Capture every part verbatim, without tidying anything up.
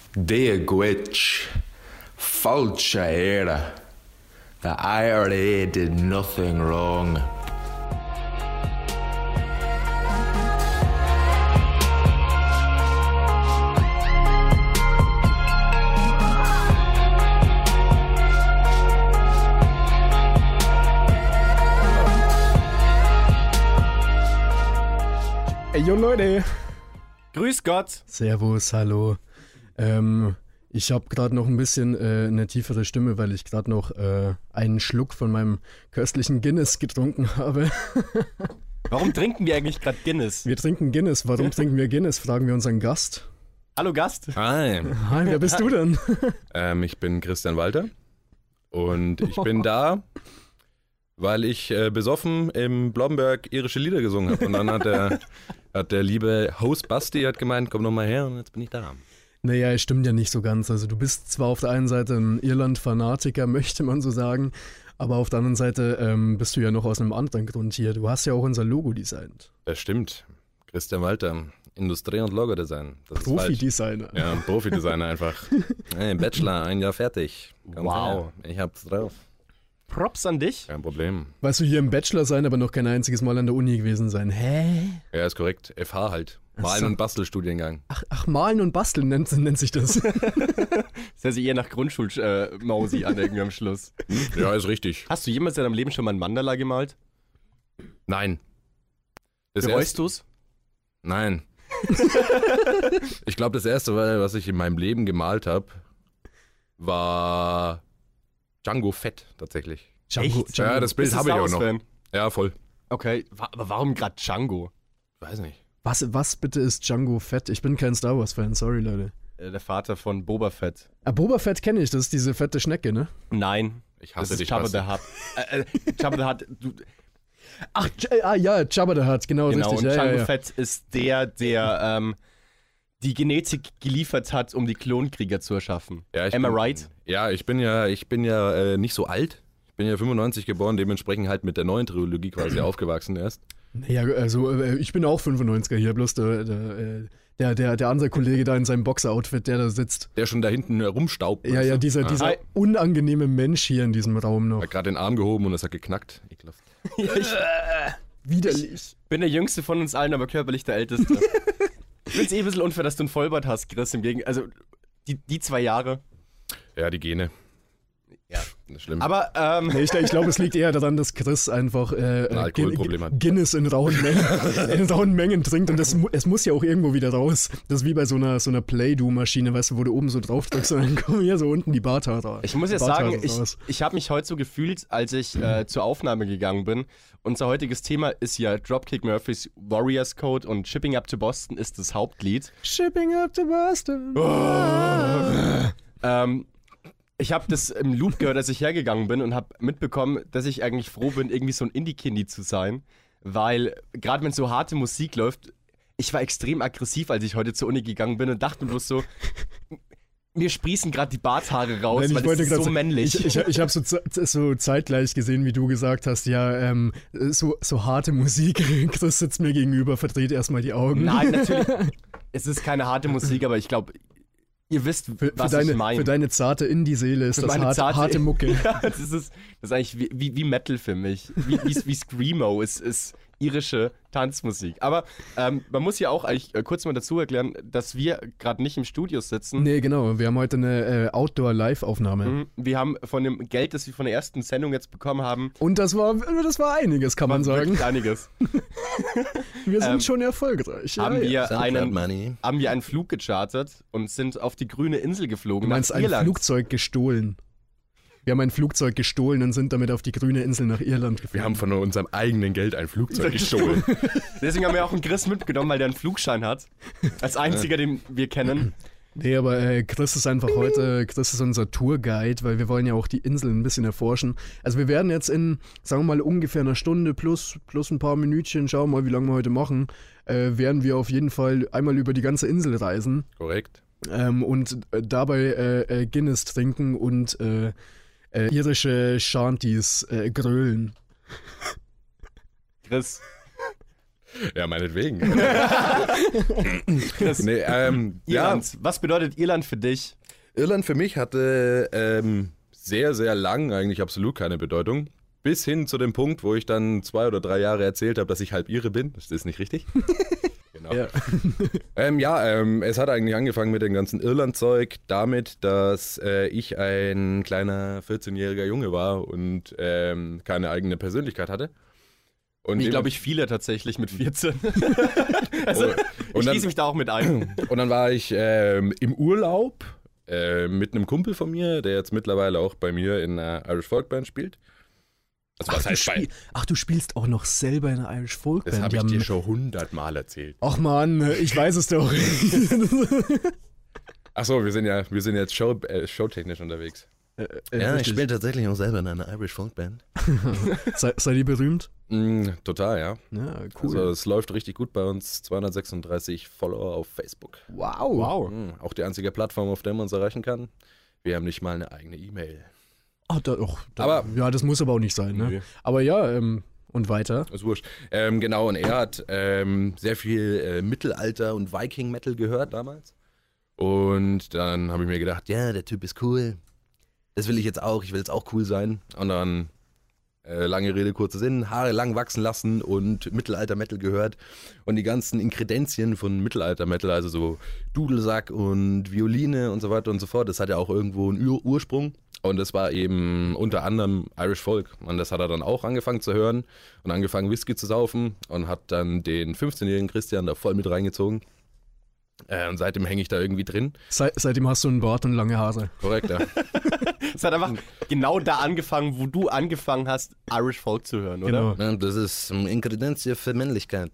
Dear Gwitch, falscha era. The I R A did nothing wrong. Ey, yo Leute. Grüß Gott. Servus, hallo. Ähm, ich habe gerade noch ein bisschen äh, eine tiefere Stimme, weil ich gerade noch äh, einen Schluck von meinem köstlichen Guinness getrunken habe. Warum trinken wir eigentlich gerade Guinness? Wir trinken Guinness. Warum trinken wir Guinness? Fragen wir unseren Gast. Hallo Gast. Hi. Hi, wer bist du denn? ähm, ich bin Christian Walter und ich bin da, weil ich äh, besoffen im Blomberg irische Lieder gesungen habe. Und dann hat der, hat der liebe Host Basti hat gemeint, komm noch mal her und jetzt bin ich da. Naja, es stimmt ja nicht so ganz. Also du bist zwar auf der einen Seite ein Irland-Fanatiker, möchte man so sagen, aber auf der anderen Seite ähm, bist du ja noch aus einem anderen Grund hier. Du hast ja auch unser Logo designt. Das stimmt. Christian Walter, Industrie- und Logo-Design. Profi-Designer. Ja, ein Profi-Designer einfach. Hey, Bachelor, ein Jahr fertig. Komm Wow. her. Ich hab's drauf. Props an dich. Kein Problem. Weißt du, hier im Bachelor sein, aber noch kein einziges Mal an der Uni gewesen sein. Hä? Ja, ist korrekt. F H halt. Malen- so. und Bastelstudiengang. Ach, ach, Malen und Basteln nennt, nennt sich das. Das hört sich eher nach Grundschul-Mausi an irgendwie am Schluss. Ja, ist richtig. Hast du jemals in deinem Leben schon mal ein Mandala gemalt? Nein. Das Bereust du's? Nein. Ich glaube, das erste, was ich in meinem Leben gemalt habe, war Django Fett tatsächlich. Django, Echt? Django. Ja, das Bild Bist du habe ich Star auch noch. Wars-Fan? Ja, voll. Okay, wa- aber warum gerade Django? Weiß nicht. Was, was bitte ist Django Fett? Ich bin kein Star Wars-Fan, sorry Leute. Äh, Der Vater von Boba Fett. Ah, Boba Fett kenne ich, das ist diese fette Schnecke, ne? Nein, Ich das hasse ist dich. Jabba Basti. the Hutt. Äh, äh, Jabba the Hutt, du, Ach, J- ah ja, Jabba the Hutt, genau, genau, richtig. und Ja, Django ja, ja. Fett ist der, der ähm, die Genetik geliefert hat, um die Klonkrieger zu erschaffen. Ja, ich Am I bin, right? Ja, ich bin ja, ich bin ja äh, nicht so alt. Ich bin ja fünfundneunzig geboren, dementsprechend halt mit der neuen Trilogie quasi aufgewachsen erst. Ja, also äh, ich bin auch fünfundneunziger hier, bloß der, der, äh, der, der, der andere Kollege da in seinem Boxer-Outfit, der da sitzt. Der schon da hinten rumstaubt. Ja, ja, dieser, dieser Hi. unangenehme Mensch hier in diesem Raum noch. Hat gerade den Arm gehoben und es hat geknackt. Ekelhaft. Ja, ich Widerlich. bin der Jüngste von uns allen, aber körperlich der Älteste. Ich find's eh ein bisschen unfair, dass du einen Vollbart hast, Chris, im Gegenteil. Also, die, die zwei Jahre. Ja, die Gene. Ja. Das ist schlimm. Aber, ähm, Nee, ich, ich glaube, es liegt eher daran, dass Chris einfach äh, Ein Alkoholproblem hat. Guinness in rauen Mengen, in rauen Mengen trinkt und das, mu- es muss ja auch irgendwo wieder raus. Das ist wie bei so einer, so einer Play-Do-Maschine, weißt du, wo du oben so drauf drückst und dann kommen hier so unten die Barthaare. ich muss jetzt Barthaare sagen, ich, raus. ich habe mich heute so gefühlt, als ich äh, zur Aufnahme gegangen bin. Unser heutiges Thema ist ja Dropkick Murphys Warriors Code und Shipping Up to Boston ist das Hauptlied. Shipping up to Boston. Ähm, ich habe das im Loop gehört, als ich hergegangen bin und habe mitbekommen, dass ich eigentlich froh bin, irgendwie so ein Indie-Kindi zu sein, weil gerade wenn so harte Musik läuft, ich war extrem aggressiv, als ich heute zur Uni gegangen bin und dachte mir bloß so, mir sprießen gerade die Barthaare raus, Nein, ich weil wollte das ist grad so sagen, männlich. Ich, ich, ich habe so, ze- so zeitgleich gesehen, wie du gesagt hast, ja, ähm, so, so harte Musik. Chris sitzt mir gegenüber, verdreht erstmal die Augen. Nein, natürlich, es ist keine harte Musik, aber ich glaube, ihr wisst, Für, für, was deine, ich meine. für deine zarte Indie-Seele ist Für das meine harte, zarte- harte Mucke. Ja, das ist, das ist eigentlich wie, wie, wie Metal für mich. Wie, wie, wie Screamo ist, ist irische Tanzmusik. Aber ähm, man muss ja auch eigentlich äh, kurz mal dazu erklären, dass wir gerade nicht im Studio sitzen. Nee, genau. Wir haben heute eine äh, Outdoor-Live-Aufnahme. Mhm. Wir haben von dem Geld, das wir von der ersten Sendung jetzt bekommen haben, Und das war, das war einiges, kann man sagen. wirklich einiges. Wir sind ähm, schon erfolgreich. Ja, haben, ja. wir Soundcloud einen, Money. haben wir einen Flug gechartert und sind auf die grüne Insel geflogen. Du meinst nach ein Irland. Flugzeug gestohlen. Wir haben ein Flugzeug gestohlen und sind damit auf die grüne Insel nach Irland geflogen. Wir haben von unserem eigenen Geld ein Flugzeug gestohlen. Deswegen haben wir auch einen Chris mitgenommen, weil der einen Flugschein hat. Als einziger, den wir kennen. Nee, aber äh, Chris ist einfach heute, Chris ist unser Tourguide, weil wir wollen ja auch die Insel ein bisschen erforschen. Also wir werden jetzt in, sagen wir mal, ungefähr einer Stunde plus, plus ein paar Minütchen, schauen wir mal, wie lange wir heute machen, äh, werden wir auf jeden Fall einmal über die ganze Insel reisen Korrekt. ähm, und äh, dabei äh, äh, Guinness trinken und äh, äh, irische Shanties äh, grölen. Chris, Ja, meinetwegen. Das nee, ähm, ja, Irland. Was bedeutet Irland für dich? Irland für mich hatte ähm, sehr, sehr lang eigentlich absolut keine Bedeutung. Bis hin zu dem Punkt, wo ich dann zwei oder drei Jahre erzählt habe, dass ich halb Ire bin. Das ist nicht richtig. Genau. Ja. ähm, ja, ähm, es hat eigentlich angefangen mit dem ganzen Irland-Zeug damit, dass äh, ich ein kleiner vierzehnjähriger Junge war und ähm, keine eigene Persönlichkeit hatte. Und Wie, dem- glaube ich, viele tatsächlich mit vierzehn. also, und ich dann- schließe mich da auch mit ein. Und dann war ich ähm, im Urlaub äh, mit einem Kumpel von mir, der jetzt mittlerweile auch bei mir in einer Irish Folk Band spielt. Also was Ach, du heißt bei? spiel- Ach, du spielst auch noch selber in einer Irish Folk Das Band. habe ich Ja, dir m- schon hundertmal erzählt. Ach man, ich weiß es doch. Achso, wir sind ja, wir sind jetzt show, äh, showtechnisch unterwegs. Äh, richtig. tatsächlich auch selber in einer Irish Folk Band. Sei, seid ihr berühmt? Mm, total, ja. Ja, cool. Also es läuft richtig gut bei uns. zweihundertsechsunddreißig Follower auf Facebook. wow. Wow. Mm, auch die einzige Plattform, auf der man uns erreichen kann. Wir haben nicht mal eine eigene E-Mail. Ach, da, och, da, Aber- ja, das muss aber auch nicht sein, ne? Nee. Aber ja, ähm, und weiter. Ist wurscht. Ähm, genau, und er hat ähm, sehr viel äh, Mittelalter- und Viking-Metal gehört damals. Und dann habe ich mir gedacht, ja, der Typ ist cool. Das will ich jetzt auch, ich will jetzt auch cool sein. Und dann, äh, lange Rede, kurzer Sinn, Haare lang wachsen lassen und Mittelalter-Metal gehört. Und die ganzen Inkredenzien von Mittelalter-Metal, also so Dudelsack und Violine und so weiter und so fort, das hat ja auch irgendwo einen Ur Ursprung. Und das war eben unter anderem Irish Folk. Und das hat er dann auch angefangen zu hören und angefangen Whisky zu saufen und hat dann den fünfzehnjährigen Christian da voll mit reingezogen. Äh, und seitdem hänge ich da irgendwie drin. Sei, seitdem hast du einen Bart und lange Haare. Korrekt, ja. Es hat einfach genau da angefangen, wo du angefangen hast, Irish Folk zu hören, oder? Genau. Ja, das ist eine Inkredenz für Männlichkeit.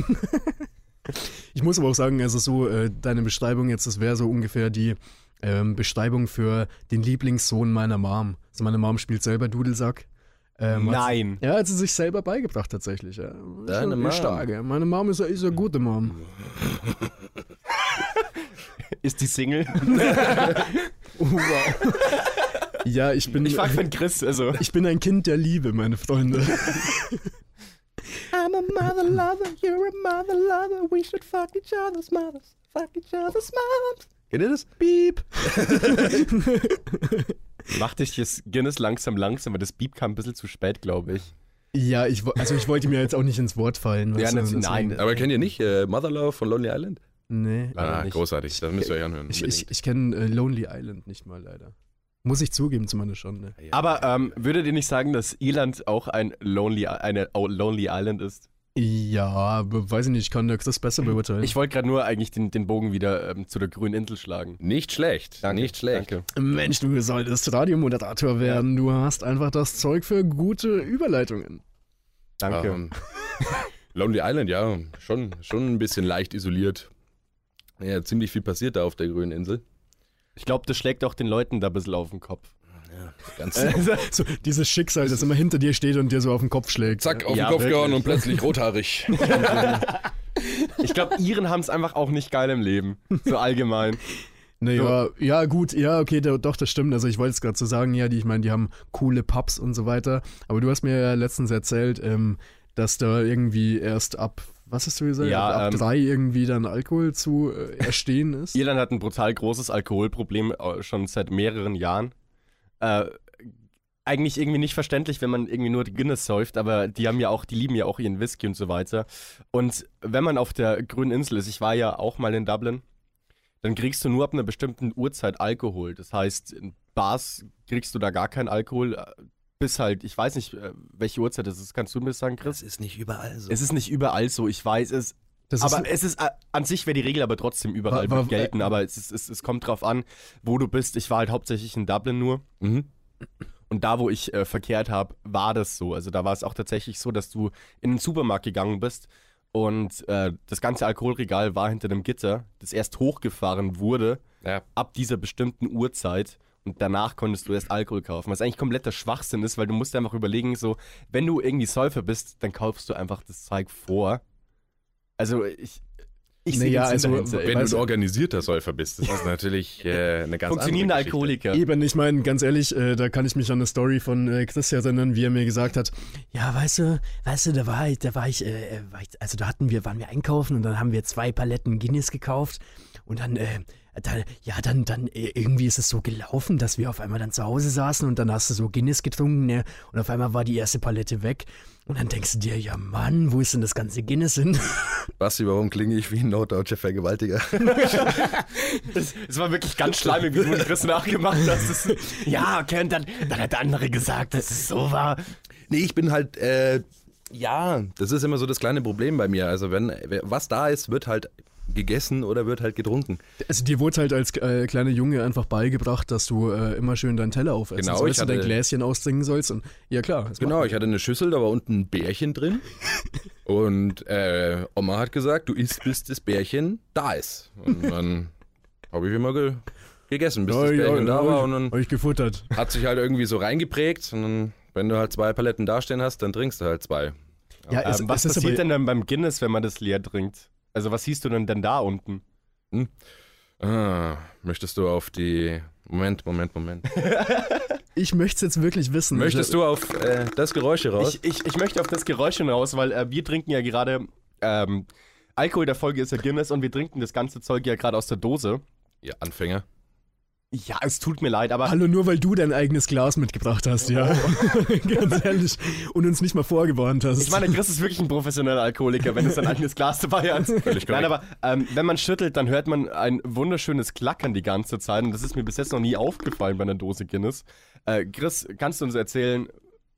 Ich muss aber auch sagen, also so, äh, deine Beschreibung jetzt, das wäre so ungefähr die ähm, Beschreibung für den Lieblingssohn meiner Mom. Also meine Mom spielt selber Dudelsack. Ähm, hat Nein. sie- Ja, hat sie sich selber beigebracht tatsächlich. Ja. Deine Ist Mom. stark, ja. Meine Mom ist, eine- ist eine gute Mom. Ist die Single? Wow. Ja, ich bin, Ich frage für den Chris, also. ich bin ein Kind der Liebe, meine Freunde. I'm a mother lover, you're a mother lover, we should fuck each other's mothers, fuck each other's moms. Kennt ihr das? Piep. Mach dich jetzt Guinness langsam, langsam, weil das Beep kam ein bisschen zu spät, glaube ich. Ja, ich, wo- also ich wollte mir jetzt auch nicht ins Wort fallen. Ja, weißt du, natürlich- deswegen- nein. Aber kennt ihr nicht äh, Mother Love von Lonely Island? Nee. Leider Ah, nicht. großartig. Das müsst ihr euch anhören. Ich, ich, ich kenne äh, Lonely Island nicht mal leider. Muss ich zugeben, zu meiner Schande. Aber ähm, würdet ihr nicht sagen, dass Irland auch ein Lonely, eine oh, Lonely Island ist? Ja, aber weiß ich nicht, ich kann der Chris besser beurteilen. Ich wollte gerade nur eigentlich den, den Bogen wieder ähm, zu der grünen Insel schlagen. Nicht schlecht. Nicht schlecht. Danke. Mensch, du solltest Radiomoderator werden. Du hast einfach das Zeug für gute Überleitungen. Danke. Ähm, Lonely Island, ja, schon, schon ein bisschen leicht isoliert. Ja, ziemlich viel passiert da auf der grünen Insel. Ich glaube, das schlägt auch den Leuten da ein bisschen auf den Kopf. Ganz So, dieses Schicksal, das immer hinter dir steht und dir so auf den Kopf schlägt. zack, auf Ja, den Kopf wirklich. gehauen und plötzlich rothaarig. Ich glaube, Iren haben es einfach auch nicht geil im Leben. So allgemein. Naja, ja, gut, ja, okay, da, doch, das stimmt. Also ich wollte es gerade so sagen, ja, die, ich meine, die haben coole Pubs und so weiter. Aber du hast mir ja letztens erzählt, ähm, dass da irgendwie erst ab, was hast du gesagt? Ja, ab ähm, drei irgendwie dann Alkohol zu äh, erstehen ist. Irland hat ein brutal großes Alkoholproblem äh, schon seit mehreren Jahren. Äh, eigentlich irgendwie nicht verständlich, wenn man irgendwie nur die Guinness säuft, aber die haben ja auch, die lieben ja auch ihren Whisky und so weiter. Und wenn man auf der grünen Insel ist, ich war ja auch mal in Dublin, dann kriegst du nur ab einer bestimmten Uhrzeit Alkohol. Das heißt, in Bars kriegst du da gar keinen Alkohol, äh, bis halt, ich weiß nicht, äh, welche Uhrzeit das ist. Kannst du mir das sagen, Chris? ist nicht überall so. Es ist nicht überall so, ich weiß es. Das Aber ist, es ist, äh, an sich wäre die Regel aber trotzdem überall Wa- wa- gelten, aber es, ist, es, es kommt drauf an, wo du bist. Ich war halt hauptsächlich in Dublin nur. Mhm. Und da, wo ich äh, verkehrt habe, war das so. Also da war es auch tatsächlich so, dass du in den Supermarkt gegangen bist und äh, das ganze Alkoholregal war hinter einem Gitter, das erst hochgefahren wurde, Ja. ab dieser bestimmten Uhrzeit. Und danach konntest du erst Alkohol kaufen. Was eigentlich kompletter Schwachsinn ist, weil du musst dir einfach überlegen, so, wenn du irgendwie Säufer bist, dann kaufst du einfach das Zeug vor. Also ich, Ich Naja, sehe also, dahinter, ey. Wenn Weißt du du- ein organisierter Säufer bist, das ist natürlich äh, eine ganz Funktionierender andere Geschichte. Alkoholiker. Eben, ich meine, ganz ehrlich, äh, da kann ich mich an eine Story von äh, Christian erinnern, wie er mir gesagt hat, ja, weißt du, weißt du, da war ich, da war ich, äh, war ich also da hatten wir, waren wir einkaufen und dann haben wir zwei Paletten Guinness gekauft und dann, äh, da, ja, dann, dann, äh, irgendwie ist es so gelaufen, dass wir auf einmal dann zu Hause saßen und dann hast du so Guinness getrunken, ne, und auf einmal war die erste Palette weg und dann denkst du dir, ja Mann, wo ist denn das ganze Guinness hin? Basti, warum klinge ich wie ein norddeutscher Vergewaltiger? Es, es war wirklich ganz schleimig, wie du und Chris nachgemacht hast. Das, ja, okay, und dann, dann hat der andere gesagt, dass es so war. Nee, ich bin halt, äh, ja, das ist immer so das kleine Problem bei mir. Also wenn, was da ist, wird halt gegessen oder wird halt getrunken. Also dir wurde halt als äh, kleiner Junge einfach beigebracht, dass du äh, immer schön deinen Teller aufessen Genau, sollst ich und dein hatte- Gläschen austrinken sollst und ja klar. das Genau, macht ich hatte eine Schüssel, da war unten ein Bärchen drin. Und äh, Oma hat gesagt, du isst, bis das Bärchen da ist. Und dann habe ich immer ge gegessen, bis das Ja, ja, Bärchen da ja, war. hab Und dann Hab ich gefuttert. hat sich halt irgendwie so reingeprägt. Und dann, wenn du halt zwei Paletten dastehen hast, dann trinkst du halt zwei. Ja, es, Ähm, was es ist passiert aber, denn dann beim Guinness, wenn man das leer trinkt? Also was siehst du denn denn da unten? Ah, möchtest du auf die... Moment, Moment, Moment. ich möchte es jetzt wirklich wissen. Möchtest du auf äh, das Geräusch hier raus? Ich, ich, ich möchte auf das Geräusch hinaus, weil äh, wir trinken ja gerade, ähm, Alkohol der Folge ist ja Guinness und wir trinken das ganze Zeug ja gerade aus der Dose. Ihr Anfänger. Ja, es tut mir leid, aber Hallo, nur weil du dein eigenes Glas mitgebracht hast, ja. Ganz ehrlich. Und uns nicht mal vorgewarnt hast. ich meine, Chris ist wirklich ein professioneller Alkoholiker, wenn er sein eigenes Glas dabei hat. Völlig Nein, korrekt. aber ähm, wenn man schüttelt, dann hört man ein wunderschönes Klackern die ganze Zeit und das ist mir bis jetzt noch nie aufgefallen bei einer Dose Guinness. Äh, Chris, kannst du uns erzählen,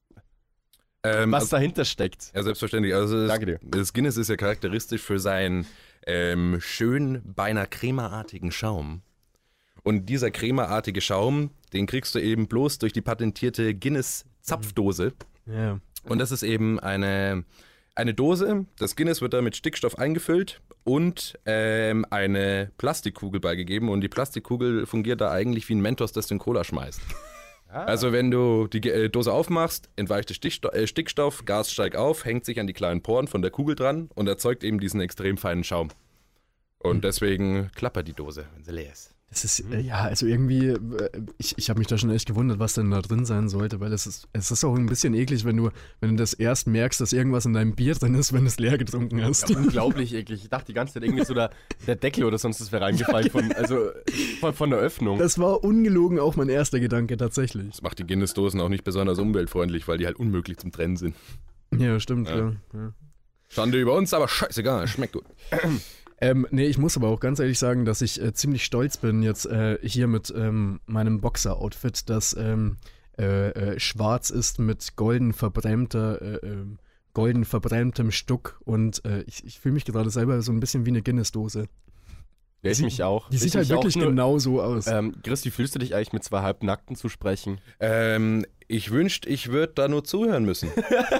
Ähm, was also, dahinter steckt? ja, selbstverständlich. Also das, Danke dir. das Guinness ist ja charakteristisch für seinen ähm, schön, beinahe cremaartigen Schaum. Und dieser cremaartige Schaum, den kriegst du eben bloß durch die patentierte Guinness-Zapfdose. ja. Und das ist eben eine, eine Dose. Das Guinness wird da mit Stickstoff eingefüllt und ähm, eine Plastikkugel beigegeben. Und die Plastikkugel fungiert da eigentlich wie ein Mentos, das du in Cola schmeißt. Also wenn du die äh, Dose aufmachst, entweicht der Stickstoff, äh, Stickstoff, Gas steigt auf, hängt sich an die kleinen Poren von der Kugel dran und erzeugt eben diesen extrem feinen Schaum. Und deswegen klappert die Dose, wenn sie leer ist. Das ist, äh, ja, also irgendwie, äh, ich, ich habe mich da schon echt gewundert, was denn da drin sein sollte, weil es ist, es ist auch ein bisschen eklig, wenn du, wenn du das erst merkst, dass irgendwas in deinem Bier drin ist, wenn du es leer getrunken hast. Ja, unglaublich eklig. Ich dachte die ganze Zeit irgendwie so der, der Deckel oder sonst was wäre reingefallen von, also, von, von der Öffnung. Das war ungelogen auch mein erster Gedanke, tatsächlich. Das macht die Guinness-Dosen auch nicht besonders umweltfreundlich, weil die halt unmöglich zum Trennen sind. Ja, stimmt, Ja. ja. ja. Schande über uns, aber scheißegal, schmeckt gut. Ähm, nee, ich muss aber auch ganz ehrlich sagen, dass ich äh, ziemlich stolz bin jetzt äh, hier mit ähm, meinem Boxer-Outfit, das ähm, äh, äh, schwarz ist mit golden verbrämter, äh, äh, golden verbrämtem Stuck und äh, ich, ich fühle mich gerade selber so ein bisschen wie eine Guinness-Dose. Ja, ich mich auch. Die Ich sieht halt mich auch, wirklich nur, genau so aus. Ähm, Chris, wie fühlst du dich eigentlich mit zwei Halbnackten zu sprechen? Ähm, ich wünschte, ich würde da nur zuhören müssen.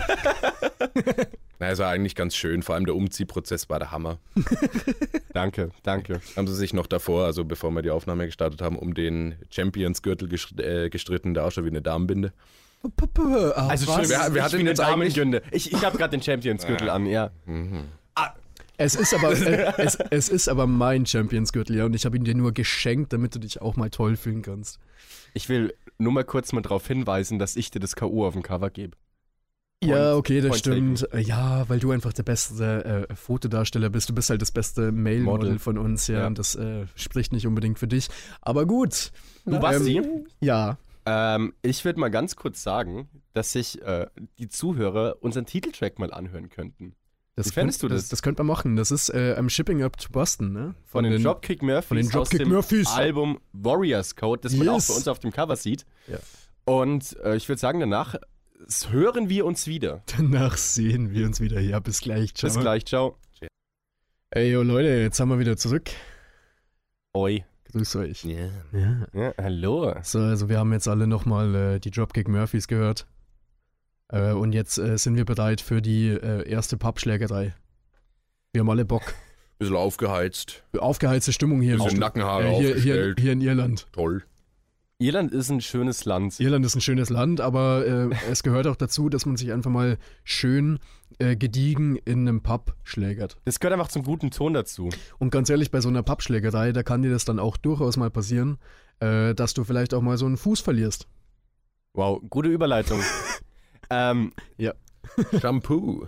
Na, es war eigentlich ganz schön, vor allem der Umziehprozess war der Hammer. Danke, danke. Haben sie sich noch davor, also bevor wir die Aufnahme gestartet haben, um den Champions-Gürtel gestr äh, gestritten, der auch schon wie eine Damenbinde. Ah, Also was? schön, Wer- wer hat ich denn bin jetzt eine eigentlich- Damengünde. Ich, ich habe gerade den Champions-Gürtel an, ja. Es ist aber, äh, es, es ist aber mein Champions-Gürtel, ja, und ich habe ihn dir nur geschenkt, damit du dich auch mal toll fühlen kannst. Ich will nur mal kurz mal darauf hinweisen, dass ich dir das K O auf dem Cover gebe. Ja, okay, das Point stimmt. Äh, Ja, weil du einfach der beste äh, Fotodarsteller bist. Du bist halt das beste Male-Model Model. von uns, ja. Ja. Und das äh, spricht nicht unbedingt für dich. Aber gut. Du, Basti? Ähm, ja. Ähm, ich würde mal ganz kurz sagen, dass sich äh, die Zuhörer unseren Titeltrack mal anhören könnten. Das Wie fändest könnt, du das? das? Das könnte man machen. Das ist äh, am Shipping Up to Boston, ne? Von, den Dropkick Murphys, von den aus Dropkick dem Murphys. Album Warriors Code, das man auch Yes. bei uns auf dem Cover sieht. Ja. Und äh, ich würde sagen, danach s- hören wir uns wieder. Danach sehen wir uns wieder. Ja, bis gleich. Ciao. Bis gleich, ciao. Ey, yo, Leute, jetzt haben wir wieder zurück. Oi. Grüß euch. Yeah. Ja. Ja, hallo. So, also wir haben jetzt alle nochmal äh, die Dropkick Murphys gehört. Äh, und jetzt äh, sind wir bereit für die äh, erste Pubschlägerei. Wir haben alle Bock. Bisschen aufgeheizt, Aufgeheizte Stimmung hier. bisschen im- Nackenhaare äh, hier, hier, aufgestellt. hier in Irland. Toll. Irland ist ein schönes Land. Irland ist ein schönes Land, aber äh, es gehört auch dazu, dass man sich einfach mal schön äh, gediegen in einem Pub schlägert. Das gehört einfach zum guten Ton dazu. Und ganz ehrlich, bei so einer Pubschlägerei, da kann dir das dann auch durchaus mal passieren, äh, dass du vielleicht auch mal so einen Fuß verlierst. Wow, gute Überleitung. ähm, Ja. Shampoo.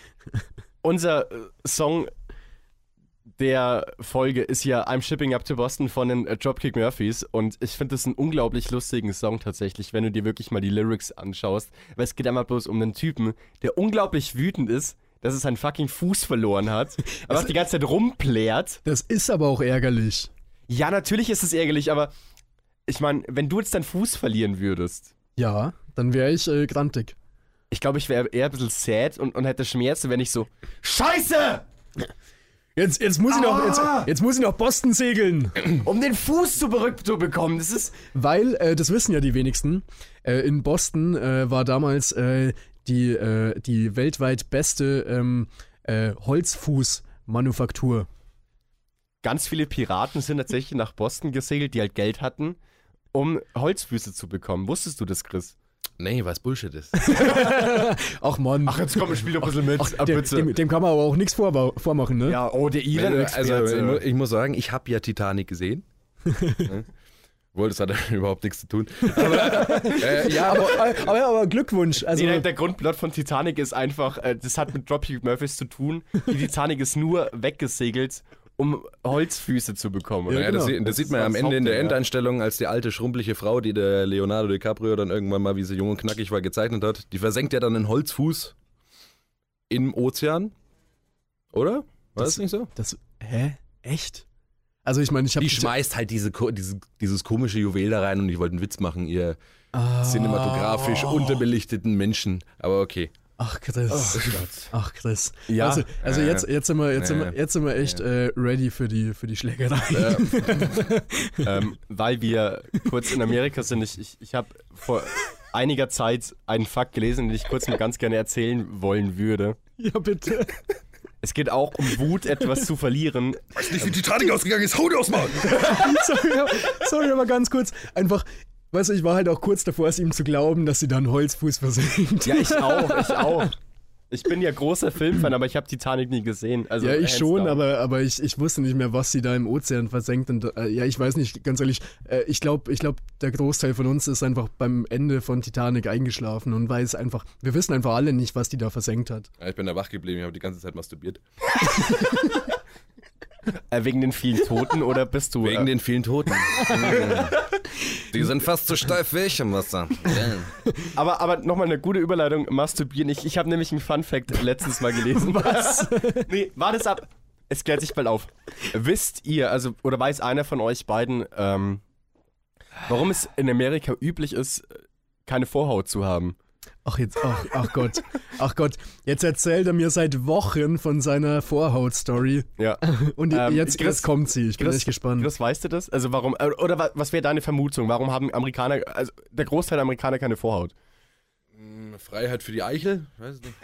unser äh, Song der Folge ist ja I'm Shipping Up to Boston von den äh, Dropkick Murphys und ich finde das einen unglaublich lustigen Song tatsächlich, wenn du dir wirklich mal die Lyrics anschaust, weil es geht einmal bloß um einen Typen, der unglaublich wütend ist, dass er seinen fucking Fuß verloren hat, aber auch die ganze Zeit rumplärt. Das ist aber auch ärgerlich. Ja, natürlich ist es ärgerlich, aber ich meine, wenn du jetzt deinen Fuß verlieren würdest, Ja, dann wäre ich äh, grantig. ich glaube, ich wäre eher ein bisschen sad und, und hätte Schmerzen, wenn ich so Scheiße! Jetzt, jetzt, muss ich noch, jetzt, jetzt muss ich nach Boston segeln. Um den Fuß zu bekommen, das ist... Weil, äh, das wissen ja die wenigsten, äh, in Boston äh, war damals äh, die, äh, die weltweit beste ähm, äh, Holzfußmanufaktur. Ganz viele Piraten sind tatsächlich nach Boston gesegelt, die halt Geld hatten, um Holzfüße zu bekommen. Wusstest du das, Chris? Nee, was Bullshit ist. Ach Mann. Ach, jetzt komm, ich spiel doch ein bisschen mit. Ach, dem, dem, dem kann man aber auch nichts vorba- vormachen, ne? Ja, oh, der Also, Irland-Experte. ich, mu- ich muss sagen, ich habe ja Titanic gesehen. Ne? Wohl, das hat überhaupt nichts zu tun. Aber, äh, ja, Aber, aber, aber Glückwunsch. Also, Nee, der, der Grundplot von Titanic ist einfach, äh, das hat mit Dropkick Murphys zu tun. Die Titanic ist nur weggesegelt, um Holzfüße zu bekommen. Ja, Ja, genau. das, sieht- das Das sieht ist man ja am das Ende in der Hauptding, ja. Endeinstellung, als die alte schrumpelige Frau, die der Leonardo DiCaprio dann irgendwann mal, wie sie jung und knackig war, gezeichnet hat, die versenkt ja dann einen Holzfuß im Ozean. Oder? War das, Das- nicht so? das, hä? Echt? Also ich meine, ich habe... Die schmeißt halt diese, ko- diese, dieses komische Juwel da rein und die wollten einen Witz machen, ihr Ah. cinematografisch unterbelichteten Menschen. Aber okay. Ach Chris. Ach Chris. Ja. Also, also Ja, jetzt, jetzt, sind wir, jetzt, sind ja. wir, jetzt sind wir echt äh, ready für die, für die Schlägerei. ähm, weil wir kurz in Amerika sind. Ich, ich, ich habe vor einiger Zeit einen Fakt gelesen, den ich kurz mal ganz gerne erzählen wollen würde. Ja, bitte. Es geht auch um Wut, etwas zu verlieren. Weißt nicht, wie Titanic ausgegangen ist? Hau dir aus Maul! sorry, aber- sorry, aber ganz kurz. Einfach, weißt du, ich war halt auch kurz davor, es ihm zu glauben, dass sie dann Holzfuß versenkt. Ja, ich auch, ich auch. Ich bin ja großer Filmfan, aber ich habe Titanic nie gesehen. Also Ja, ich hands schon, down. aber, aber ich, ich wusste nicht mehr, was sie da im Ozean versenkt. Und, äh, ja, ich weiß nicht, ganz ehrlich, äh, ich glaube, ich glaub, der Großteil von uns ist einfach beim Ende von Titanic eingeschlafen und weiß einfach, wir wissen einfach alle nicht, was die da versenkt hat. Ja, ich bin da wach geblieben, ich habe die ganze Zeit masturbiert. Äh, wegen den vielen Toten oder bist du... Wegen äh, den vielen Toten. Die sind fast so steif wie ich im Wasser. aber aber nochmal eine gute Überleitung, masturbieren. Ich, ich habe nämlich einen Fun-Fact letztens mal gelesen. Was? Nee, warte es ab. Es klärt sich bald auf. Wisst ihr, also, oder weiß einer von euch beiden, ähm, warum es in Amerika üblich ist, keine Vorhaut zu haben? Ach, jetzt, ach, ach Gott, ach Gott, jetzt erzählt er mir seit Wochen von seiner Vorhaut-Story. Ja. Und Ähm, jetzt, Chris- jetzt kommt sie, ich bin Chris- echt gespannt. Chris, weißt du das? Also warum, äh, oder wa- was wäre deine Vermutung? Warum haben Amerikaner, also der Großteil der Amerikaner keine Vorhaut? Freiheit für die Eichel? Weiß nicht.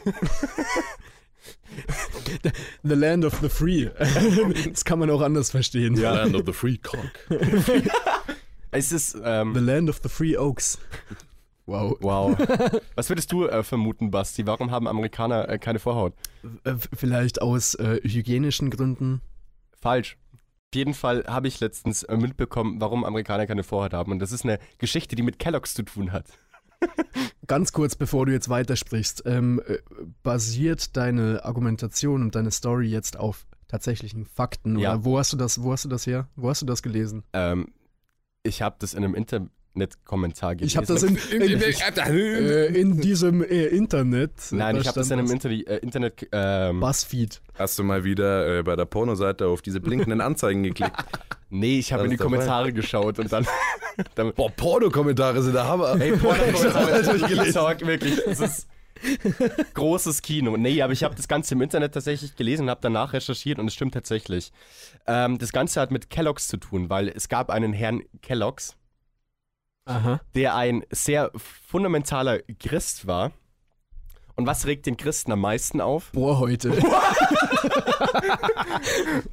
The Land of the Free. Das kann man auch anders verstehen. Land of the Free Cock. Es ist, ähm, The Land of the Free Oaks. Wow. wow. Was würdest du äh, vermuten, Basti? Warum haben Amerikaner äh, keine Vorhaut? Äh, Vielleicht aus äh, hygienischen Gründen. Falsch. Auf jeden Fall habe ich letztens äh, mitbekommen, warum Amerikaner keine Vorhaut haben. Und das ist eine Geschichte, die mit Kellogg's zu tun hat. Ganz kurz, bevor du jetzt weitersprichst, ähm, äh, basiert deine Argumentation und deine Story jetzt auf tatsächlichen Fakten? Ja. Oder wo hast du das, wo hast du das her? Wo hast du das gelesen? Ähm, ich habe das in einem Internet-Kommentar gelesen. Ich habe das in, in, äh, in diesem äh, Internet. Nein, da ich habe das in stand einem Internet, äh, Internet ähm, Buzzfeed. Hast du mal wieder äh, bei der Pornoseite auf diese blinkenden Anzeigen geklickt? Nee, ich habe Was in die ist dabei? Kommentare geschaut und dann. dann Boah, Porno-Kommentare sind der Hammer. ey, Porno-Kommentare, Talk, wirklich. Das ist großes Kino. Nee, aber ich habe das Ganze im Internet tatsächlich gelesen und habe danach recherchiert und es stimmt tatsächlich. Ähm, das Ganze hat mit Kellogg's zu tun, weil es gab einen Herrn Kellogg's, Aha. der ein sehr fundamentaler Christ war. Und was regt den Christen am meisten auf? Boah, heute.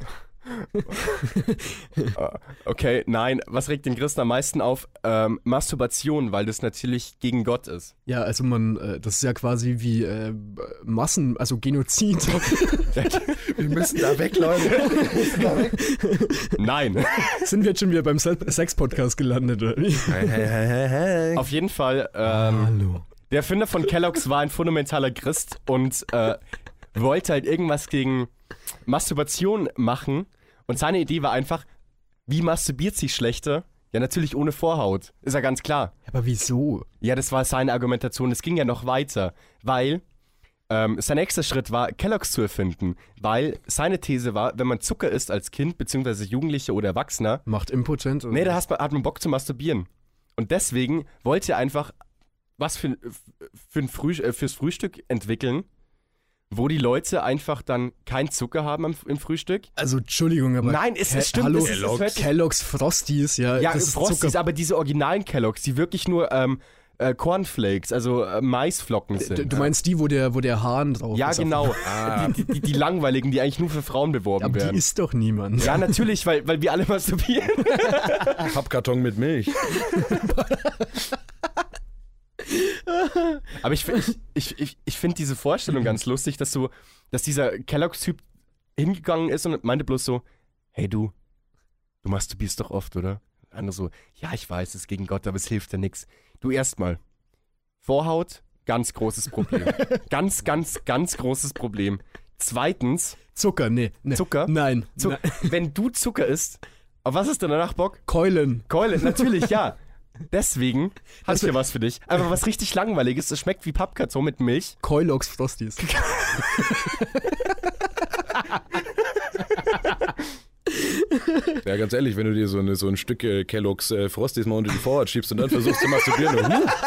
Okay, nein, was regt den Christen am meisten auf? Ähm, Masturbation, weil das natürlich gegen Gott ist. Ja, also man, äh, das ist ja quasi wie äh, Massen, also Genozid. Wir müssen da weg, Leute. Wir müssen da weg. Nein. Sind wir jetzt schon wieder beim Se- Sex-Podcast gelandet, oder wie? Hey, hey, hey, hey, hey. Auf jeden Fall, ähm, Hallo. der Erfinder von Kellogg's war ein fundamentaler Christ und äh, wollte halt irgendwas gegen Masturbation machen. Und seine Idee war einfach, wie masturbiert sich schlechter? Ja, natürlich ohne Vorhaut. Ist ja ganz klar. Aber wieso? Ja, das war seine Argumentation. Es ging ja noch weiter, weil ähm, sein nächster Schritt war, Kellogg's zu erfinden. Weil seine These war, wenn man Zucker isst als Kind, beziehungsweise Jugendlicher oder Erwachsener, Macht impotent? Oder? nee, da hat man, hat man Bock zu masturbieren. Und deswegen wollte er einfach was für, für ein Früh, äh, fürs Frühstück entwickeln, wo die Leute einfach dann keinen Zucker haben am, im Frühstück. Also, Entschuldigung, aber... Nein, es, Ke- es stimmt. Hallo, es, es, es hört sich- Kellogg's Frosties, ja. ja, das ist Frosties, Zucker. aber diese originalen Kellogg's, die wirklich nur ähm, äh, Cornflakes, also äh, Maisflocken sind. Du, du meinst die, wo der, wo der Hahn drauf Ja, ist? genau. Ah. Die, die, die langweiligen, die eigentlich nur für Frauen beworben Aber werden. die isst doch niemand. Ja, natürlich, weil, weil wir alle masturbieren. Pappkarton mit Milch. Aber ich, ich, ich, ich, ich finde diese Vorstellung ganz lustig, dass so, dass dieser Kellogg's-Typ hingegangen ist und meinte bloß so, hey du, du masturbierst doch oft, oder? Der andere so, ja, ich weiß, es ist gegen Gott, aber es hilft ja nichts. Du erstmal, Vorhaut, ganz großes Problem. ganz, ganz, ganz großes Problem. Zweitens, Zucker, nee. nee. Zucker? Nein. Zuck, Nein. wenn du Zucker isst, auf was ist denn danach Bock? Keulen. Keule, natürlich, ja. Deswegen habe ich Das- hier was für dich. Aber was richtig langweiliges, das schmeckt wie Pappkarton mit Milch. Kellogg's Frosties. Ja, ganz ehrlich, wenn du dir so, eine, so ein Stück äh, Kellogg's äh, Frosties mal unter die Vorhaut schiebst und dann versuchst zu masturbieren, und, uh,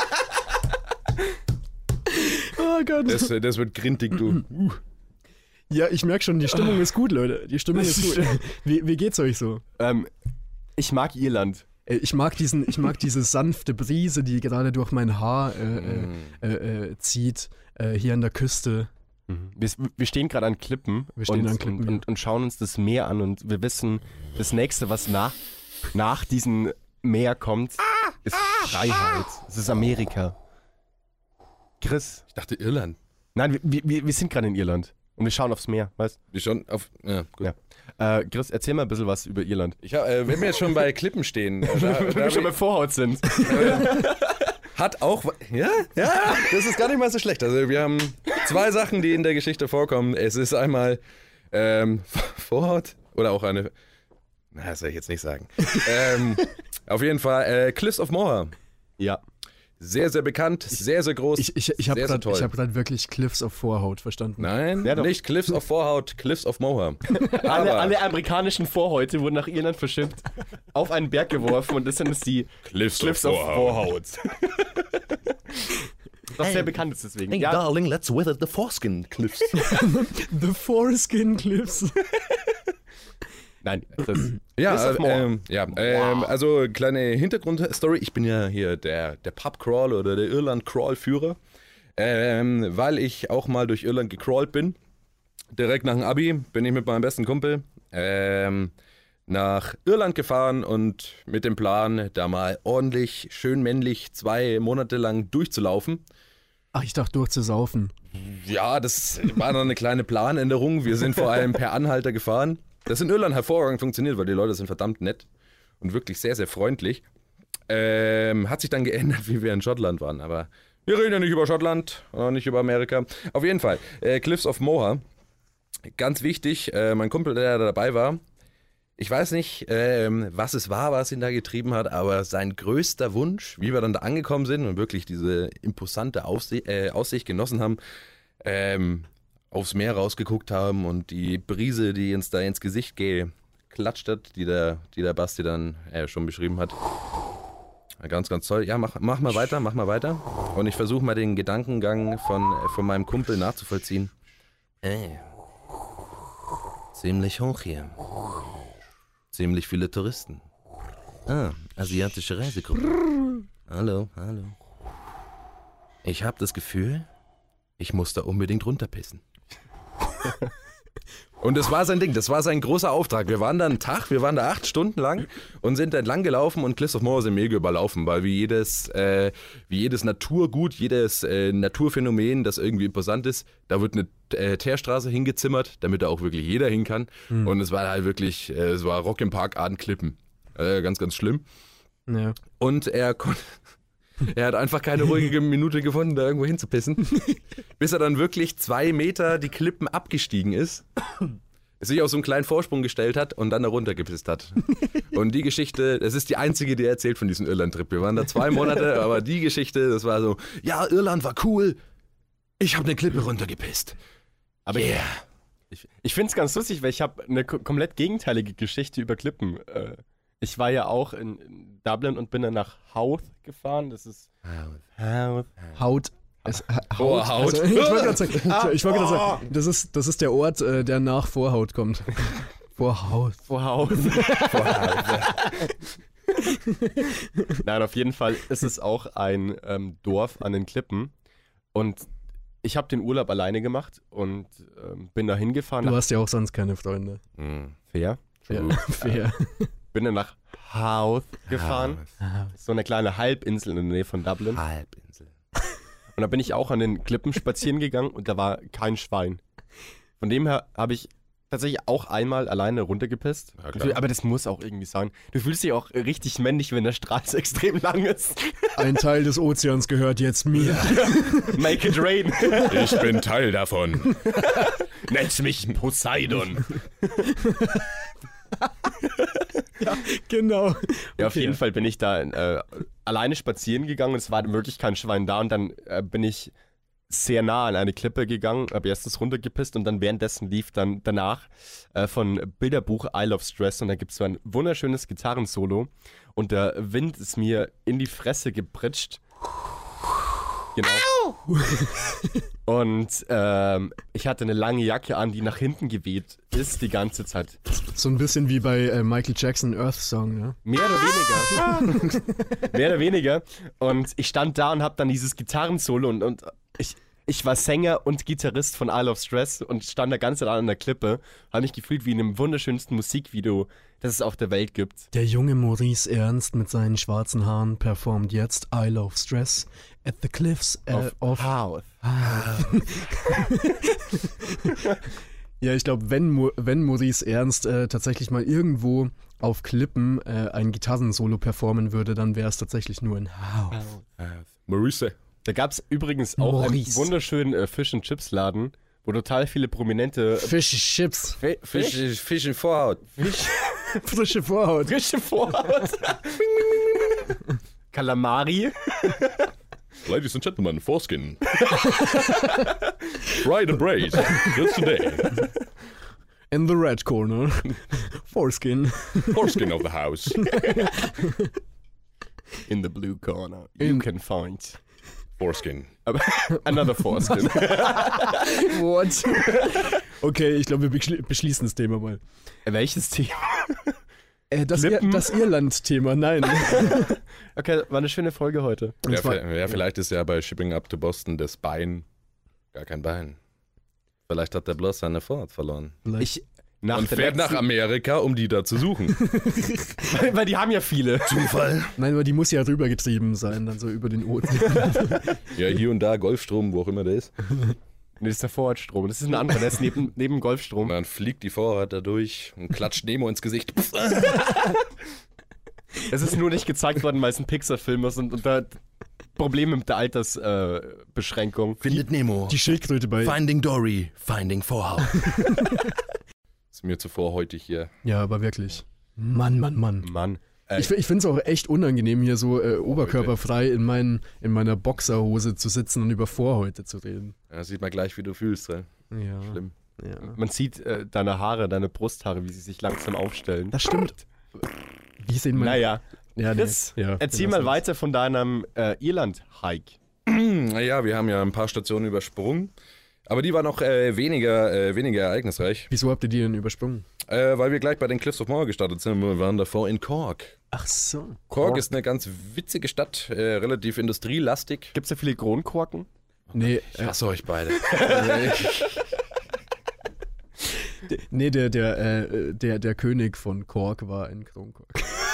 Oh Gott. das, äh, das wird grintig, du. Uh. Ja, ich merke schon, die Stimmung ist gut, Leute. Die Stimmung ist gut. Wie, wie geht's euch so? Ähm, ich mag Irland. Äh, Ich mag, diesen, ich mag diese sanfte Brise, die gerade durch mein Haar äh, Mm. äh, äh, äh, zieht, äh, hier an der Küste. Wir, wir stehen gerade an Klippen, Wir stehen und, an Klippen, und, ja. und, und schauen uns das Meer an und wir wissen, das nächste, was nach, nach diesem Meer kommt, ist Freiheit. Es ist Amerika. Chris. Ich dachte Irland. Nein, wir, wir, wir sind gerade in Irland und wir schauen aufs Meer, weißt Wir schon auf. Ja, gut. Ja. Äh, Chris, erzähl mal ein bisschen was über Irland. Ich hab, äh, wenn wir jetzt schon bei Klippen stehen, äh, da, Wenn da wir hab schon ich- bei Vorhaut sind. hat auch. wa- Ja, ja, das ist gar nicht mal so schlecht. Also, wir haben zwei Sachen, die in der Geschichte vorkommen. Es ist einmal ähm, Vorhaut oder auch eine. Na, das soll ich jetzt nicht sagen. ähm, auf jeden Fall äh, Cliffs of Moher. Ja. Sehr, sehr bekannt, sehr, sehr groß. Ich, ich, ich habe sehr, sehr gerade toll. hab grad wirklich Cliffs of Vorhaut verstanden. Nein, Ja, doch. nicht Cliffs of Vorhaut, Cliffs of Moher. Alle, Aber alle amerikanischen Vorhäute wurden nach Irland verschippt, auf einen Berg geworfen und das sind jetzt die Cliffs, Cliffs of Vorhaut. Was sehr bekannt ist deswegen. Hey, Ja, darling, let's weather the foreskin cliffs. The Foreskin Cliffs. nein, das Ja, Cliffs of äh, Moher. ähm, ja ähm, also kleine Hintergrundstory. Ich bin ja hier der, der Pub-Crawl oder der Irland-Crawl-Führer, ähm, weil ich auch mal durch Irland gecrawlt bin. Direkt nach dem Abi bin ich mit meinem besten Kumpel ähm, nach Irland gefahren und mit dem Plan, da mal ordentlich, schön männlich zwei Monate lang durchzulaufen. Ach, ich dachte durchzusaufen. Ja, das war noch eine kleine Planänderung. Wir sind vor allem per Anhalter gefahren. Das in Irland hervorragend funktioniert, weil die Leute sind verdammt nett und wirklich sehr, sehr freundlich. Ähm, hat sich dann geändert, wie wir in Schottland waren. Aber wir reden ja nicht über Schottland, auch nicht über Amerika. Auf jeden Fall, äh, Cliffs of Moher. Ganz wichtig, äh, mein Kumpel, der da dabei war, ich weiß nicht, ähm, was es war, was ihn da getrieben hat, aber sein größter Wunsch, wie wir dann da angekommen sind und wirklich diese imposante Aufsie äh, Aussicht genossen haben, ähm, aufs Meer rausgeguckt haben und die Brise, die uns da ins Gesicht geklatscht hat, die der, die der Basti dann äh, schon beschrieben hat. Ganz, ganz toll. Ja, mach, mach mal weiter, mach mal weiter. Und ich versuche mal den Gedankengang von, äh, von meinem Kumpel nachzuvollziehen. Ey, ziemlich hoch hier. Ziemlich viele Touristen. Ah, asiatische Reisegruppe. Hallo, hallo. Ich habe das Gefühl, ich muss da unbedingt runterpissen. Und das war sein Ding, das war sein großer Auftrag. Wir waren da einen Tag, wir waren da acht Stunden lang und sind entlang gelaufen und Cliffs of Moher sind mega überlaufen, weil wie jedes, äh, wie jedes Naturgut, jedes äh, Naturphänomen, das irgendwie imposant ist, da wird eine äh, Teerstraße hingezimmert, damit da auch wirklich jeder hin kann. Mhm. Und es war halt wirklich, äh, es war Rock im Park Klippen. Äh, ganz, ganz schlimm. Ja. Und er konnte... Er hat einfach keine ruhige Minute gefunden, da irgendwo hinzupissen, bis er dann wirklich zwei Meter die Klippen abgestiegen ist, sich auf so einen kleinen Vorsprung gestellt hat und dann da runtergepisst hat. Und die Geschichte, das ist die einzige, die er erzählt von diesem Irland-Trip. Wir waren da zwei Monate, aber die Geschichte, das war so, ja, Irland war cool, ich habe eine Klippe runtergepisst. Aber yeah. ich, ich finde es ganz lustig, weil ich habe eine ko- komplett gegenteilige Geschichte über Klippen. Äh, Ich war ja auch in, in Dublin und bin dann nach Howth gefahren. Das ist Howth. Haut. Es, ha, Oh, Haut. Also, ich wollte gerade sagen, ich, ich wollte gerade sagen das, ist, das ist der Ort, äh, der nach Vorhaut kommt. Vorhaut. Vor Howth. Nein, auf jeden Fall ist es auch ein ähm, Dorf an den Klippen. Und ich habe den Urlaub alleine gemacht und ähm, bin da hingefahren. Du hast ja auch sonst keine Freunde. Mhm. Fair. Ja, fair. Bin dann nach Howth gefahren. So eine kleine Halbinsel in der Nähe von Dublin. Halbinsel. Und da bin ich auch an den Klippen spazieren gegangen und da war kein Schwein. Von dem her habe ich tatsächlich auch einmal alleine runtergepisst. Ja, klar. Aber das muss auch irgendwie sein. Du fühlst dich auch richtig männlich, wenn der Strahl so extrem lang ist. Ein Teil des Ozeans gehört jetzt mir. Make it rain. Ich bin Teil davon. Nennt mich Poseidon. Ja, genau. Ja, auf Okay. jeden Fall bin ich da äh, alleine spazieren gegangen und es war wirklich kein Schwein da und dann äh, bin ich sehr nah an eine Klippe gegangen, habe erstens runtergepisst und dann währenddessen lief dann danach äh, von Bilderbuch I Love Stress und da gibt es so ein wunderschönes Gitarrensolo und der Wind ist mir in die Fresse gepritscht. Genau. Und ähm, ich hatte eine lange Jacke an, die nach hinten geweht ist die ganze Zeit. So ein bisschen wie bei äh, Michael Jackson Earth Song, ne? Mehr oder weniger. Mehr oder weniger. Und ich stand da und habe dann dieses Gitarrensolo und, und ich, ich war Sänger und Gitarrist von I Love Stress und stand da ganz allein an der Klippe. Habe mich gefühlt wie in dem wunderschönsten Musikvideo, das es auf der Welt gibt. Der junge Maurice Ernst mit seinen schwarzen Haaren performt jetzt I Love Stress at the Cliffs äh, Auf of... Howth. Ja, ich glaube, wenn, Mo- wenn Maurice Ernst äh, tatsächlich mal irgendwo auf Klippen äh, ein Gitarrensolo performen würde, dann wäre es tatsächlich nur in Howth. Maurice. Da gab es übrigens auch einen Maurice. wunderschönen äh, Fish-and-Chips-Laden, wo total viele prominente Fish Chips. Fi- Fisch, Fisch in Vorhaut. Fisch, Frische Vorhaut. frische Vorhaut. Kalamari. Ladies and gentlemen, foreskin. Fried and braised. Just today. In the red corner. Foreskin. Foreskin of the house. In the blue corner, you In- can find Foreskin. aber another foreskin. What? Okay, ich glaube, wir beschli- beschließen das Thema mal. Welches Thema? Äh, das, Ir- Klippen? das Irland-Thema, nein. Okay, war eine schöne Folge heute. Und Ja, zwar- vi- ja, vielleicht ist ja bei Shipping Up to Boston das Bein gar kein Bein. Vielleicht hat der bloß seine Vorhaut verloren. Ich nach Und der fährt nach letzten- Amerika, um die da zu suchen. weil, weil die haben ja viele. Zufall? Nein, aber die muss ja rübergetrieben sein, dann so über den Ozean. Ja, hier und da Golfstrom, wo auch immer der ist. Nee, das ist der Vorortstrom. Das ist ein anderer, der ist neben, neben Und Golfstrom. dann fliegt die Vorrat da durch und klatscht Nemo ins Gesicht. Es ist nur nicht gezeigt worden, weil es ein Pixar-Film ist und, und da Probleme mit der Altersbeschränkung. Äh, Beschränkung. Findet Nemo. Die Schildkröte bei... Finding Dory. Finding Vorhaut. Ist mir zuvor heute hier. Ja, aber wirklich. Mann, Mann, Mann. Mann. Äh, Ich, ich finde es auch echt unangenehm, hier so äh, oberkörperfrei in, mein, in meiner Boxerhose zu sitzen und über Vorhäute zu reden. Ja, sieht man gleich, wie du fühlst. Ey. Ja. Schlimm. Ja. man sieht äh, deine Haare, deine Brusthaare, wie sie sich langsam aufstellen. Das stimmt. Wie sehen meine... Naja, Ja, nee. Chris, ja, erzähl wir mal lassen weiter von deinem äh, Irland-Hike. Naja, wir haben ja ein paar Stationen übersprungen. Aber die war noch äh, weniger, äh, weniger ereignisreich. es. Wieso habt ihr die denn übersprungen? Äh, weil wir gleich bei den Cliffs of Moher gestartet sind. Wir waren davor in Cork. Ach so. Cork ist eine ganz witzige Stadt, äh, relativ industrielastig. Gibt es da viele Kronkorken? Nee, Ich äh, hasse euch beide. Nee, der, der, äh, der, der König von Kork war in Kronkork.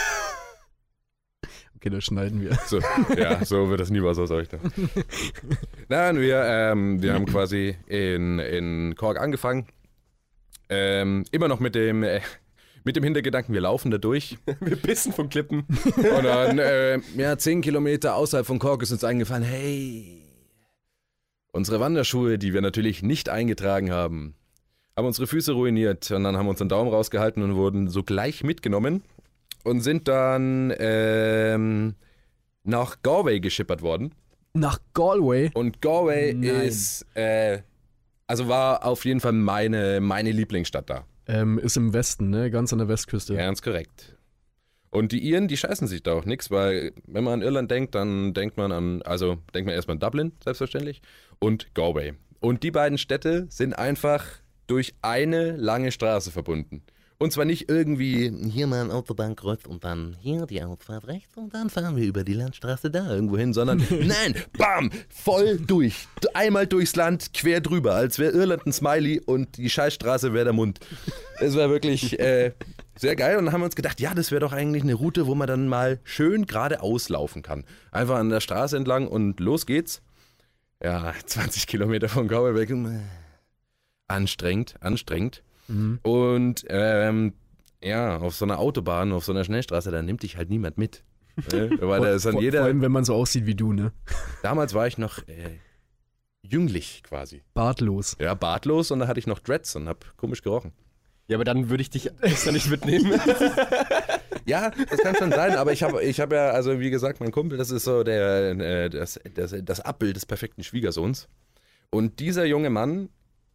Okay, das schneiden wir. So, ja, so wird das nie was aus euch. Ne? Nein, wir, ähm, wir haben quasi in, in Kork angefangen. Ähm, immer noch mit dem, äh, mit dem Hintergedanken, wir laufen da durch. Wir pissen von Klippen. Und dann, äh, ja, zehn Kilometer außerhalb von Kork ist uns eingefallen, hey, unsere Wanderschuhe, die wir natürlich nicht eingetragen haben, haben unsere Füße ruiniert. Und dann haben wir uns den Daumen rausgehalten und wurden sogleich mitgenommen und sind dann ähm, nach Galway geschippert worden. Nach Galway? Und Galway Nein. ist, äh, also war auf jeden Fall meine, meine Lieblingsstadt da. Ähm, ist im Westen, ne? Ganz an der Westküste. Ganz korrekt. Und die Iren, die scheißen sich da auch nichts, weil wenn man an Irland denkt, dann denkt man an, also denkt man erstmal an Dublin, selbstverständlich, und Galway. Und die beiden Städte sind einfach durch eine lange Straße verbunden. Und zwar nicht irgendwie, hier mal ein Autobahnkreuz und dann hier die Ausfahrt rechts und dann fahren wir über die Landstraße da irgendwo hin, sondern nein, bam, voll durch. Einmal durchs Land, quer drüber, als wäre Irland ein Smiley und die Scheißstraße wäre der Mund. Es war wirklich äh, sehr geil und dann haben wir uns gedacht, ja, das wäre doch eigentlich eine Route, wo man dann mal schön geradeaus laufen kann. Einfach an der Straße entlang und los geht's. Ja, zwanzig Kilometer von Galway weg. Anstrengend, anstrengend. Mhm. Und ähm, ja, auf so einer Autobahn, auf so einer Schnellstraße, da nimmt dich halt niemand mit. Ne? Weil da ist dann vor, jeder. vor allem, wenn man so aussieht wie du, ne? Damals war ich noch äh, jünglich quasi. Bartlos. Ja, bartlos und da hatte ich noch Dreads und hab komisch gerochen. Ja, aber dann würde ich dich extra nicht mitnehmen. Ja, das kann schon sein, aber ich habe ich hab ja, also wie gesagt, mein Kumpel, das ist so der, äh, das, das, das Abbild des perfekten Schwiegersohns. Und dieser junge Mann,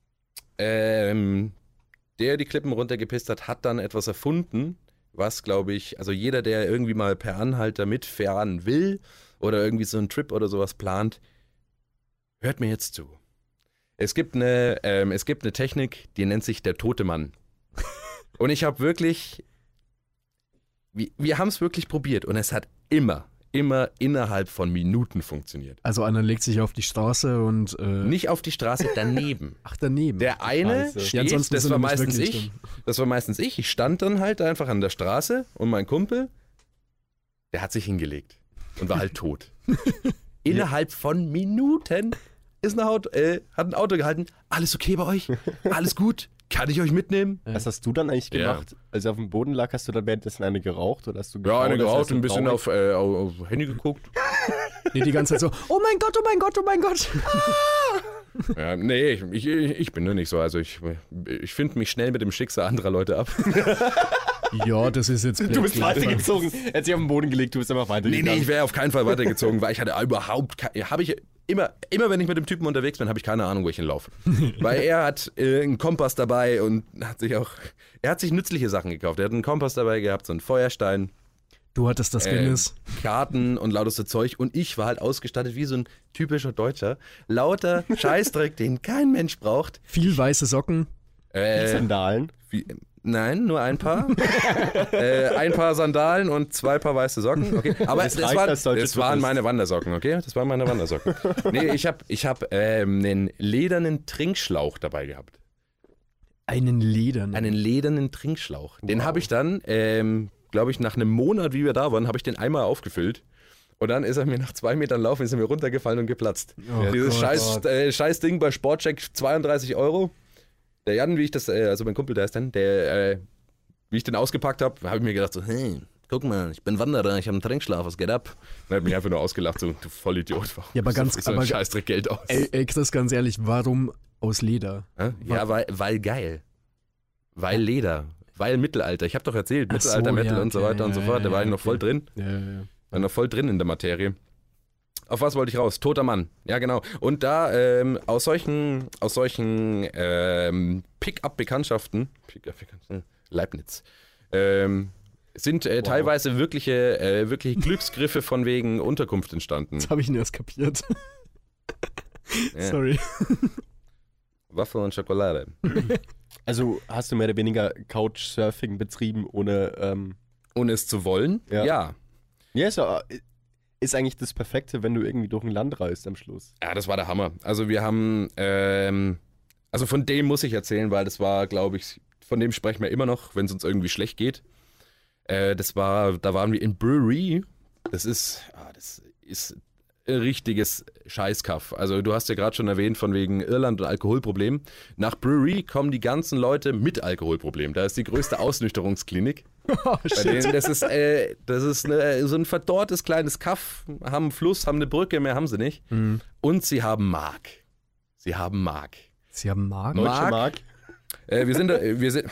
ähm, der die Klippen runtergepisst hat, hat dann etwas erfunden, was, glaube ich, also jeder, der irgendwie mal per Anhalter mitfahren will oder irgendwie so einen Trip oder sowas plant, hört mir jetzt zu. Es gibt eine, ähm, es gibt eine Technik, die nennt sich der tote Mann. Und ich habe wirklich, wir, wir haben es wirklich probiert und es hat immer, immer innerhalb von Minuten funktioniert. Also einer legt sich auf die Straße und... Äh, Nicht auf die Straße, daneben. Ach, daneben. Der eine Scheiße. steht, Ja, ansonsten das sind war wir nicht meistens wirklich ich, das war meistens ich. Ich stand dann halt einfach an der Straße und mein Kumpel, der hat sich hingelegt und war halt tot. Innerhalb von Minuten ist ein Auto, äh, hat ein Auto gehalten. Alles okay bei euch? Alles gut? Kann ich euch mitnehmen? Was hast du dann eigentlich Ja. gemacht? Als er auf dem Boden lag, hast du dann währenddessen eine geraucht? Oder hast du Ja, eine geschaut, geraucht, dass er ein bisschen traurig- auf, äh, auf, auf Handy geguckt. Nee, die ganze Zeit so, oh mein Gott, oh mein Gott, oh mein Gott. Ja, nee, ich, ich, ich bin nur nicht so. Also ich, ich finde mich schnell mit dem Schicksal anderer Leute ab. Ja, das ist jetzt... Du bist weitergezogen. Er hat sich auf den Boden gelegt, du bist einfach Nee, weitergegangen. nee, ich wäre auf keinen Fall weitergezogen, weil ich hatte überhaupt keine, habe ich immer, immer wenn ich mit dem Typen unterwegs bin, habe ich keine Ahnung, wo ich hinlaufe. Weil er hat äh, einen Kompass dabei und hat sich auch, er hat sich nützliche Sachen gekauft. Er hat einen Kompass dabei gehabt, so einen Feuerstein, Du hattest das äh, Guinness. Karten und lauteste Zeug und ich war halt ausgestattet wie so ein typischer Deutscher. Lauter Scheißdreck, den kein Mensch braucht. Viel weiße Socken. Äh, Sandalen. wie, nein, nur ein paar. äh, ein paar Sandalen und zwei Paar weiße Socken. Okay. Aber Das das, reicht war, als deutscher das waren Tourist. meine Wandersocken, okay? Das waren meine Wandersocken. Nee, ich habe ich hab, ähm, einen ledernen Trinkschlauch dabei gehabt. Einen Ledern. Einen ledernen Trinkschlauch. Den Wow. habe ich dann, ähm, glaube ich, nach einem Monat, wie wir da waren, habe ich den einmal aufgefüllt. Und dann ist er mir nach zwei Metern Laufen, ist er mir runtergefallen und geplatzt. Oh Dieses Gott. scheiß, äh, scheiß Ding bei Sportcheck, zweiunddreißig Euro. Der Jan, wie ich das, äh, also mein Kumpel, der ist dann, der, äh, wie ich den ausgepackt habe, habe ich mir gedacht so, hey, guck mal, ich bin Wanderer, ich habe einen Trinkschlaf, was geht ab? Und er hat mich einfach nur ausgelacht, so, du Vollidiot. Warum Ja, aber ganz- gibst du so aber- ein Scheißdreck Geld aus? Ey, ey, Chris, ganz ehrlich, warum aus Leder? Hä? Ja, weil, weil geil. Weil Leder. Weil Mittelalter. Ich habe doch erzählt, Ach so, Mittelalter, Metal ja, und so okay, weiter und so ja, fort. Da ja, war ich noch okay. voll drin. Ja, ja, ja. War noch voll drin in der Materie. Auf was wollte ich raus? Toter Mann. Ja, genau. Und da ähm, aus solchen, aus solchen ähm, Pick-up-Bekanntschaften, Pick-up-Bekanntschaften, Leibniz, ähm, sind äh, teilweise wirkliche, äh, wirkliche Glücksgriffe von wegen Unterkunft entstanden. Jetzt habe ich ihn erst kapiert. Ja. Sorry. Waffel und Schokolade. Also hast du mehr oder weniger Couchsurfing betrieben ohne... Ähm, Ohne es zu wollen? Ja. Ja. ja, ist, ja- ist eigentlich das Perfekte, wenn du irgendwie durch ein Land reist am Schluss. Ja, das war der Hammer. Also wir haben, ähm, also von dem muss ich erzählen, weil das war, glaube ich, von dem sprechen wir immer noch, wenn es uns irgendwie schlecht geht. Äh, das war, da waren wir in Brewery. Das ist, ah, das ist ein richtiges Scheißkaff. Also du hast ja gerade schon erwähnt von wegen Irland und Alkoholproblem. Nach Brewery kommen die ganzen Leute mit Alkoholproblem. Da ist die größte Ausnüchterungsklinik. Oh, Bei denen, das ist, äh, das ist eine, so ein verdorrtes kleines Kaff, haben einen Fluss, haben eine Brücke, mehr haben sie nicht. Mhm. Und sie haben Mark. Sie haben Mark. Sie haben Mark? Deutsche Mark. Mark. Äh, wir sind da, wir sind,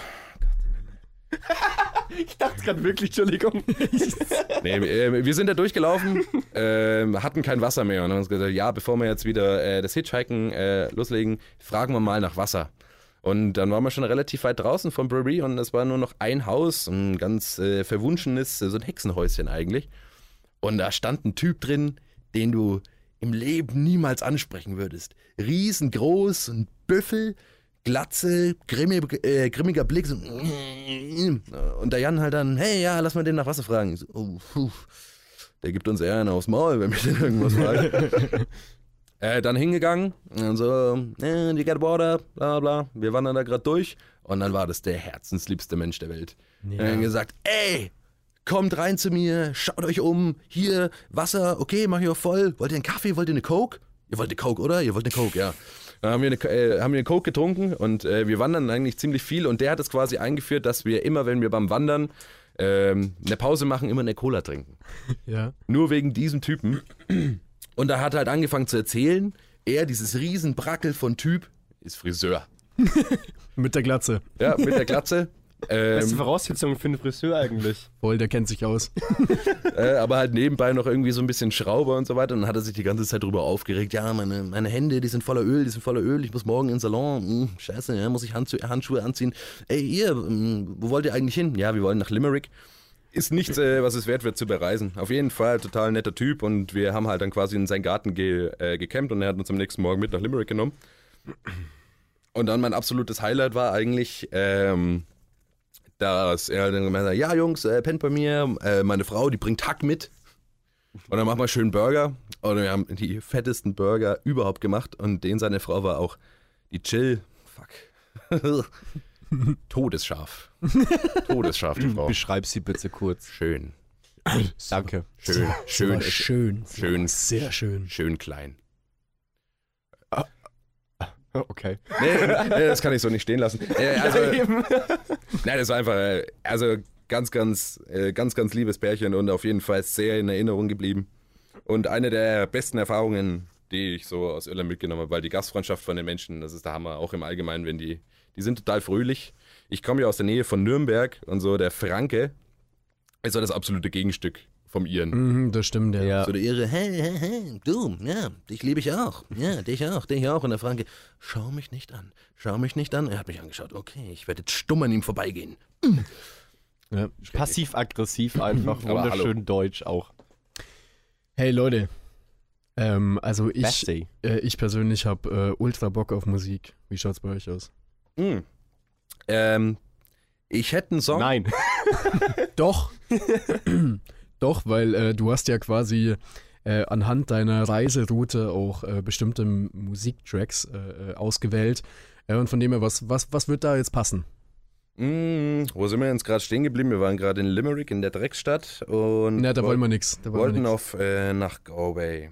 Ich dachte gerade wirklich, Entschuldigung. nee, äh, wir sind da durchgelaufen, äh, hatten kein Wasser mehr und haben uns gesagt, ja, bevor wir jetzt wieder äh, das Hitchhiken äh, loslegen, fragen wir mal nach Wasser. Und dann waren wir schon relativ weit draußen vom Brewery und es war nur noch ein Haus, ein ganz äh, verwunschenes, so ein Hexenhäuschen eigentlich. Und da stand ein Typ drin, den du im Leben niemals ansprechen würdest. Riesengroß, ein Büffel, Glatze, grimmig, äh, grimmiger Blick. So, und der Jan halt dann, hey, ja, lass mal den nach Wasser fragen. Ich so, oh, puh, der gibt uns eher einen aufs Maul, wenn wir den irgendwas fragen. Äh, dann hingegangen und so, eh, you get water, bla bla. Wir wandern da gerade durch und dann war das der herzensliebste Mensch der Welt. Ja. Er hat dann gesagt, ey, kommt rein zu mir, schaut euch um, hier, Wasser, okay, mach ich auch voll. Wollt ihr einen Kaffee, wollt ihr eine Coke? Ihr wollt eine Coke, oder? Ihr wollt eine Coke, ja. Dann haben wir eine, äh, haben wir eine Coke getrunken und äh, wir wandern eigentlich ziemlich viel und der hat es quasi eingeführt, dass wir immer, wenn wir beim Wandern ähm, eine Pause machen, immer eine Cola trinken. Ja. Nur wegen diesem Typen. Und da hat er halt angefangen zu erzählen, er, dieses Riesenbrackel von Typ, ist Friseur. Mit der Glatze. Ja, mit der Glatze. Beste Ähm, Voraussetzung für einen Friseur eigentlich. Voll, der kennt sich aus. äh, aber halt nebenbei noch irgendwie so ein bisschen Schrauber und so weiter. Und dann hat er sich die ganze Zeit drüber aufgeregt. Ja, meine, meine Hände, die sind voller Öl, die sind voller Öl. Ich muss morgen in den Salon. Hm, scheiße, ja, muss ich Handschu- Handschuhe anziehen. Ey, ihr, hm, wo wollt ihr eigentlich hin? Ja, wir wollen nach Limerick. Ist nichts, äh, was es wert wird zu bereisen. Auf jeden Fall total netter Typ. Und wir haben halt dann quasi in seinen Garten ge- äh, gecampt. Und er hat uns am nächsten Morgen mit nach Limerick genommen. Und dann mein absolutes Highlight war eigentlich... Ähm, dass er dann gemeint hat, ja Jungs, äh, pennt bei mir, äh, meine Frau, die bringt Hack mit und dann machen wir schön Burger und wir haben die fettesten Burger überhaupt gemacht und den seine Frau war auch die Chill, fuck, todesscharf, todesscharf die Frau. Beschreib sie bitte kurz. Schön, Danke. schön, schön, schön. schön, Sehr schön. schön klein. Okay. Nee, nee, das kann ich so nicht stehen lassen. Äh, also, nein, das war einfach, äh, also ganz, ganz, äh, ganz, ganz liebes Pärchen und auf jeden Fall sehr in Erinnerung geblieben. Und eine der besten Erfahrungen, die ich so aus Irland mitgenommen habe, weil die Gastfreundschaft von den Menschen, das ist der Hammer, auch im Allgemeinen, wenn die, die sind total fröhlich. Ich komme ja aus der Nähe von Nürnberg und so der Franke ist so das absolute Gegenstück vom Iren. Mhm, das stimmt, ja. Ja. So der Irre, hey, hey, hey, du, ja, dich liebe ich auch. Ja, dich auch, dich auch. Und der Franke, schau mich nicht an, schau mich nicht an. Er hat mich angeschaut, okay, ich werde jetzt stumm an ihm vorbeigehen. Ja. Passiv-aggressiv einfach. Aber Wunderschön deutsch auch. Hey Leute, ähm, also ich, Beste. äh, ich persönlich habe äh, ultra Bock auf Musik. Wie schaut's bei euch aus? Mm. Ähm, ich hätte einen Song. Nein. Doch. Doch, weil äh, du hast ja quasi äh, anhand deiner Reiseroute auch äh, bestimmte M- Musiktracks äh, äh, ausgewählt. Äh, und von dem her, was, was, was wird da jetzt passen? Mm, wo sind wir jetzt gerade stehen geblieben? Wir waren gerade in Limerick, in der Drecksstadt. Und Na, da wollen wir wollten- nix. Da wollen wir wollten nix. auf äh, nach Galway.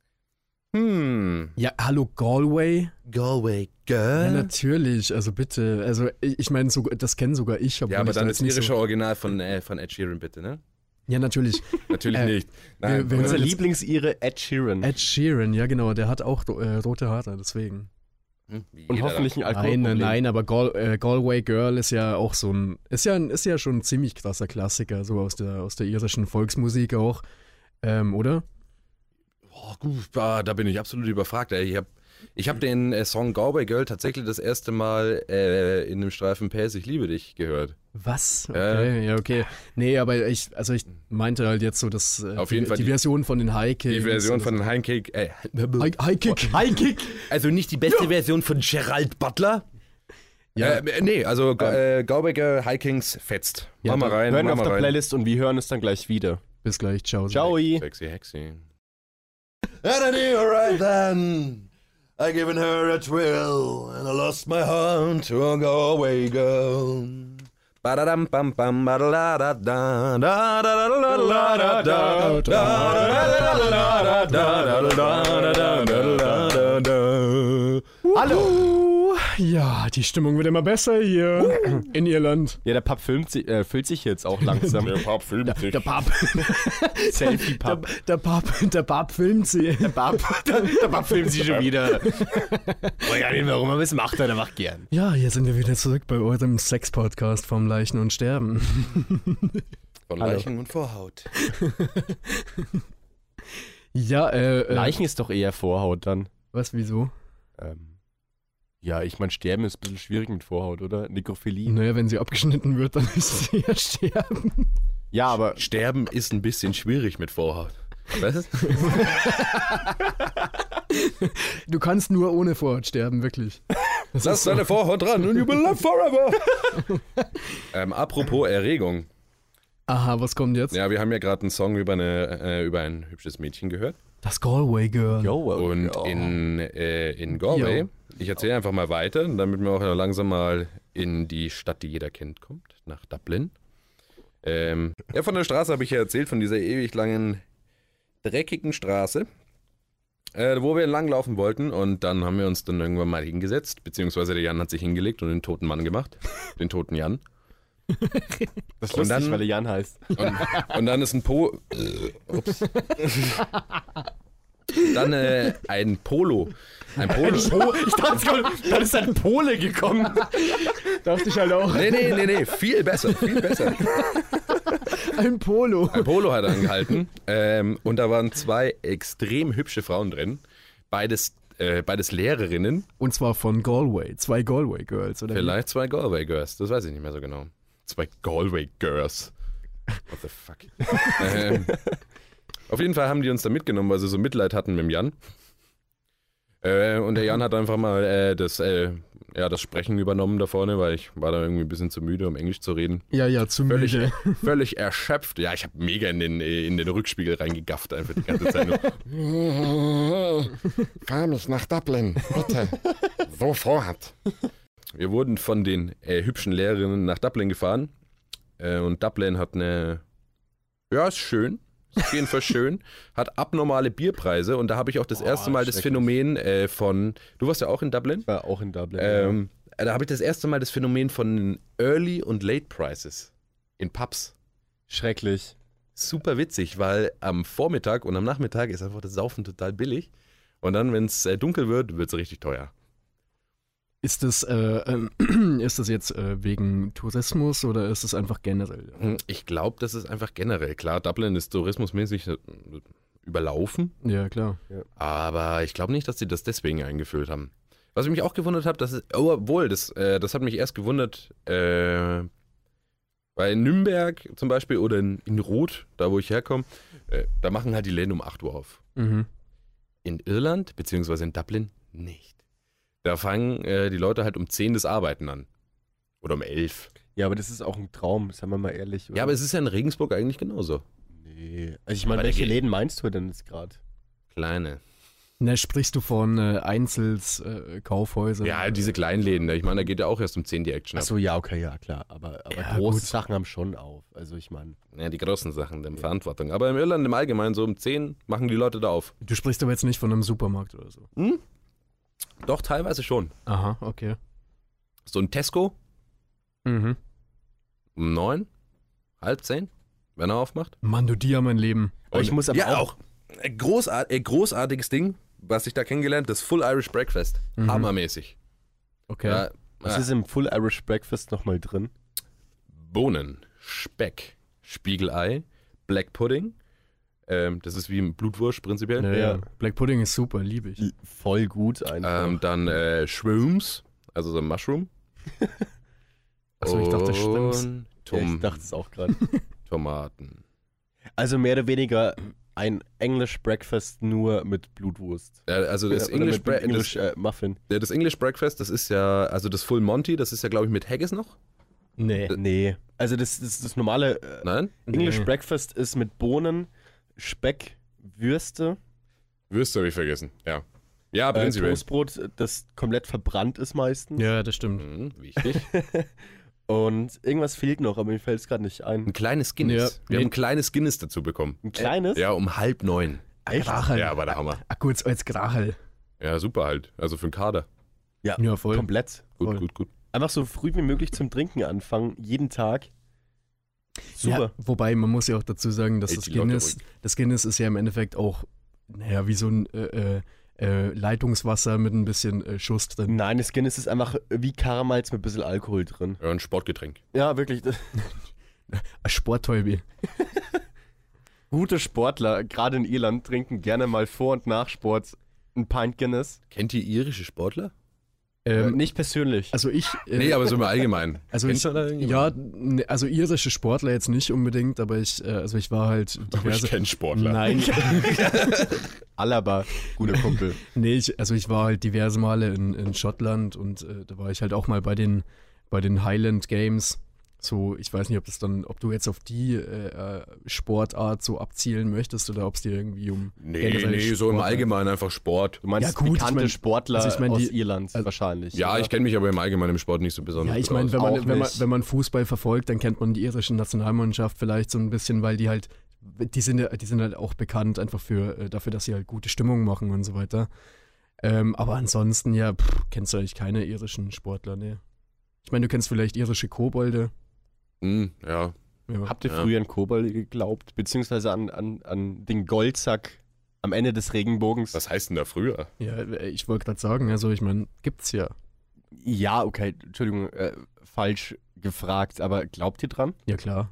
Hm. Ja, hallo Galway? Galway Ja, Girl? natürlich, also bitte. Also ich ich meine, so, das kenne sogar ich. obwohl Ja, aber ich da dann jetzt das nicht irische so, Original von, äh, von Ed Sheeran, bitte, ne? Ja, natürlich. Natürlich Äh, nicht. Nein, wir- wir- Unser jetzt- Lieblingsire Ed Sheeran. Ed Sheeran, ja genau, der hat auch äh, rote Haare, deswegen. Hm, wie Und jeder hoffentlich ein Nein, Alkoholproblem. nein, nein, aber Gal äh, Galway Girl ist ja auch so ein, ist ja, ein- ist ja schon ein ziemlich krasser Klassiker, so aus der, aus der irischen Volksmusik auch, ähm, oder? Oh, gut, ah, da bin ich absolut überfragt. Ey. Ich habe ich hab den äh, Song Galway Girl tatsächlich das erste Mal äh, in dem Streifen P S Ich liebe dich gehört. Was? Äh. Okay, ja, okay. Nee, aber ich, also ich meinte halt jetzt so, dass äh, Auf die, jeden Fall die die- Version von den High Kicks. Die Version oder von so. High Kick, äh, High, High Kick. High Kick. also nicht die beste Version von Gerald Butler. Ja. Äh, nee, also äh, Galway Girl, High Kings fetzt. Ja, mach mal dann rein, Hören mach auf mal der rein. Playlist und wir hören es dann gleich wieder. Bis gleich, ciao. Ciao. Sexy Hexy. And I knew right then I given her a thrill and I lost my heart to a Galway girl. Ba-da-dam bam bam ba-da-da-da-da da-da-da-da-da-da-da da-da-da-da-da-da-da-da-da-da-da. Hallo! Ja, die Stimmung wird immer besser hier in Irland. Ja, der Pub filmt sich, äh, füllt sich jetzt auch langsam. Der Pub filmt sich. Der Pub. Selfie-Pub. Der, der Pub. Der Pub filmt sie. Der Pub, der, der Pub filmt sich schon wieder. Oh ja, nicht warum er es macht, er macht gern. Ja, hier sind wir wieder zurück bei eurem Sex-Podcast vom Leichen und Sterben. Von Leichen und Vorhaut. Ja, äh, äh. Leichen ist doch eher Vorhaut dann. Was, wieso? Ähm, ja, ich meine, Sterben ist ein bisschen schwierig mit Vorhaut, oder? Nekrophilie. Naja, wenn sie abgeschnitten wird, dann ist sie ja sterben. Ja, aber Sterben ist ein bisschen schwierig mit Vorhaut. Was? Du kannst nur ohne Vorhaut sterben, wirklich. Das Lass ist so. deine Vorhaut dran und you will live forever. ähm, apropos Erregung. Aha, was kommt jetzt? Ja, wir haben ja gerade einen Song über, eine, äh, über ein hübsches Mädchen gehört. Das Galway Girl. Yo, Und yo. in, äh, in Galway, Jo. ich erzähle einfach mal weiter, damit wir auch langsam mal in die Stadt, die jeder kennt, kommt, nach Dublin. Ähm, ja, von der Straße habe ich ja erzählt, von dieser ewig langen, dreckigen Straße, äh, wo wir langlaufen wollten. Und dann haben wir uns dann irgendwann mal hingesetzt, beziehungsweise der Jan hat sich hingelegt und den toten Mann gemacht, den toten Jan. Das ist und lustig, dann- weil er Jan heißt. Und, und dann ist ein Po... Äh, ups. Dann äh, ein Polo. Ein Polo. Oh, ich dachte schon, dann ist ein Pole gekommen. Dachte ich halt auch. Nee, nee, nee, nee, viel besser, viel besser. Ein Polo. Ein Polo hat er angehalten ähm, und da waren zwei extrem hübsche Frauen drin. Beides, äh, beides Lehrerinnen, Und zwar von Galway. Zwei Galway Girls, oder? wie? vielleicht zwei Galway Girls, das weiß ich nicht mehr so genau. Zwei Galway Girls. What the fuck? ähm, auf jeden Fall haben die uns da mitgenommen, weil sie so Mitleid hatten mit dem Jan. Äh, und der Jan hat einfach mal äh, das, äh, ja, das Sprechen übernommen da vorne, weil ich war da irgendwie ein bisschen zu müde, um Englisch zu reden. Ja, ja, zu Völlig, müde. völlig erschöpft. Ja, ich habe mega in den, in den Rückspiegel reingegafft einfach die ganze Zeit nur. Fahr mich nach Dublin, bitte. Sofort. Wir wurden von den äh, hübschen Lehrerinnen nach Dublin gefahren. Äh, und Dublin hat eine, ja, ist schön. Ist auf jeden Fall schön. Hat abnormale Bierpreise. Und da habe ich auch das Oh, erste Mal das schrecklich. Phänomen äh, von, du warst ja auch in Dublin? Ich war auch in Dublin. Ähm, da habe ich das erste Mal das Phänomen von Early und Late Prices in Pubs. Schrecklich. Super witzig, weil am Vormittag und am Nachmittag ist einfach das Saufen total billig. Und dann, wenn es äh, dunkel wird, wird es richtig teuer. Ist das, äh, ähm, ist das jetzt äh, wegen Tourismus oder ist es einfach generell? Hm, Ich glaube, das ist einfach generell. Klar, Dublin ist tourismusmäßig äh, überlaufen, Ja, klar. aber ich glaube nicht, dass sie das deswegen eingeführt haben. Was ich mich auch gewundert habe, das ist, oh, obwohl, das, äh, das hat mich erst gewundert, äh, bei Nürnberg zum Beispiel oder in, in Roth, da wo ich herkomme, äh, da machen halt die Läden um acht Uhr auf. Mhm. In Irland, beziehungsweise in Dublin, nicht. Da fangen äh, die Leute halt um zehn das Arbeiten an. Oder um elf. Ja, aber das ist auch ein Traum, seien wir mal ehrlich. Oder? Ja, aber es ist ja in Regensburg eigentlich genauso. Nee. Also ich meine, Aber welche der geht- Läden meinst du denn jetzt gerade? Kleine. Na, sprichst du von äh, Einzels äh, Kaufhäusern? Ja, diese kleinen Läden. Ich meine, da geht ja auch erst um zehn die Action ab. Achso, ja, okay, ja, klar. Aber, aber Ja, große gut. Sachen haben schon auf. Also ich meine, Ja, die großen Sachen, die Verantwortung. Aber in Irland im Allgemeinen, so um zehn machen die Leute da auf. Du sprichst aber jetzt nicht von einem Supermarkt oder so. Doch, teilweise schon. Aha, okay. So ein Tesco Mhm. um neun, halb zehn, wenn er aufmacht. Mann, du Dia, mein Leben. aber ich muss aber ja, auch, auch. Ein großart, ein großartiges Ding, was ich da kennengelernt, das Full Irish Breakfast. Mhm. Hammermäßig. Okay. Ja, was ja, ist im Full Irish Breakfast nochmal drin? Bohnen, Speck, Spiegelei, Black Pudding. Ähm, das ist wie ein Blutwurst prinzipiell. Ja, Ja. ja. Black Pudding ist super, liebe ich. Voll gut einfach. Ähm, dann äh, Shrooms, also so ein Mushroom. Achso, ich dachte, Shrimps. Und ja, Tom ich dachte es auch gerade. Tomaten. Also mehr oder weniger ein English Breakfast nur mit Blutwurst. Ja, also das Oder English, mit Bre English das, äh, Muffin. ja, das English Breakfast, das ist ja, also das Full Monty, das ist ja, glaube ich, mit Haggis noch. Nee. Nee. Also das, das, das normale äh, Nein? English Nee. Breakfast ist mit Bohnen, Speck, Würste. Würste habe ich vergessen, ja. Ja, Äh, prinzipiell. Toastbrot, das komplett verbrannt ist meistens. Ja, das stimmt. Mhm, wichtig. Und irgendwas fehlt noch, aber mir fällt es gerade nicht ein. Ein kleines Guinness. Ja. Wir Nee. haben ein kleines Guinness dazu bekommen. Ein kleines? Ja, um halb neun. Echt? Grachel. Ja, war der Hammer. Ah, kurz als Grachel. Ja, super halt. Also für den Kader. Ja, Ja, voll. komplett. Gut, Voll. gut, gut. Einfach so früh wie möglich zum Trinken anfangen, jeden Tag. Super. Ja, wobei, man muss ja auch dazu sagen, dass Hält das die Leute Guinness, ruhig. das Guinness ist ja im Endeffekt auch, naja, wie so ein äh, äh, äh, Leitungswasser mit ein bisschen äh, Schuss drin. Nein, das Guinness ist einfach wie Karamals mit ein bisschen Alkohol drin. Ja, ein Sportgetränk. Ja, wirklich. Ein Sporttäubi. Gute Sportler, gerade in Irland, trinken gerne mal vor und nach Sport ein Pint Guinness. Kennt ihr irische Sportler? Äh, Ähm, nicht persönlich. also ich. Äh, Nee, aber so im Allgemeinen. Also Kennst ich, du da irgendjemanden? ja, ne, also irische Sportler jetzt nicht unbedingt, aber ich, äh, also ich war halt Aber diverse. ich kenn Sportler. Nein, Alaba, guter Kumpel. nee, ich, also ich war halt diverse Male in, in Schottland und äh, da war ich halt auch mal bei den, bei den Highland Games. So, ich weiß nicht, ob das dann, ob du jetzt auf die äh, äh, Sportart so abzielen möchtest oder ob es dir irgendwie um Nee, generell nee, so im Sport- Allgemeinen einfach Sport. Du meinst Ja, gut, bekannte ich mein- Sportler also ich mein, aus die- Irland also- wahrscheinlich. Ja, oder? ich kenne mich aber im Allgemeinen im Sport nicht so besonders Ja, ich gut meine, aus. wenn man, Auch wenn, man, nicht. wenn man Fußball verfolgt, dann kennt man die irische Nationalmannschaft vielleicht so ein bisschen, weil die halt, die sind, ja- die sind halt auch bekannt einfach für, äh, dafür, dass sie halt gute Stimmung machen und so weiter. Ähm, aber ansonsten, ja, pff, kennst du eigentlich keine irischen Sportler, ne? Ich meine, du kennst vielleicht irische Kobolde. Hm, ja. Ja. Habt ihr Ja. früher an Kobold geglaubt? Beziehungsweise an, an, an den Goldsack am Ende des Regenbogens? Was heißt denn da früher? Ja, äh, ich wollte gerade sagen, also ich meine, gibt's ja. Ja, okay, Entschuldigung, äh, falsch gefragt, aber glaubt ihr dran? Ja, klar.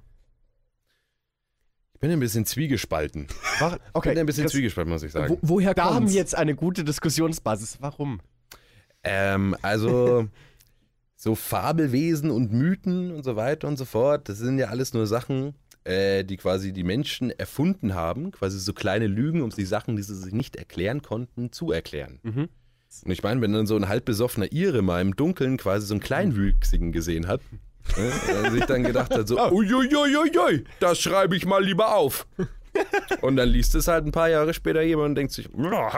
Ich bin ein bisschen zwiegespalten. Ich bin ein bisschen das- zwiegespalten, muss ich Wo, sagen. woher Da haben kommt's? wir jetzt eine gute Diskussionsbasis. Warum? Ähm, also so Fabelwesen und Mythen und so weiter und so fort, das sind ja alles nur Sachen, äh, die quasi die Menschen erfunden haben, quasi so kleine Lügen, um die Sachen, die sie sich nicht erklären konnten, zu erklären. Mhm. Und ich meine, wenn dann so ein halb besoffener Ire mal im Dunkeln quasi so einen Kleinwüchsigen gesehen hat, ne, und sich dann gedacht hat so, uiuiuiui, das schreibe ich mal lieber auf. Und dann liest es halt ein paar Jahre später jemand und denkt sich,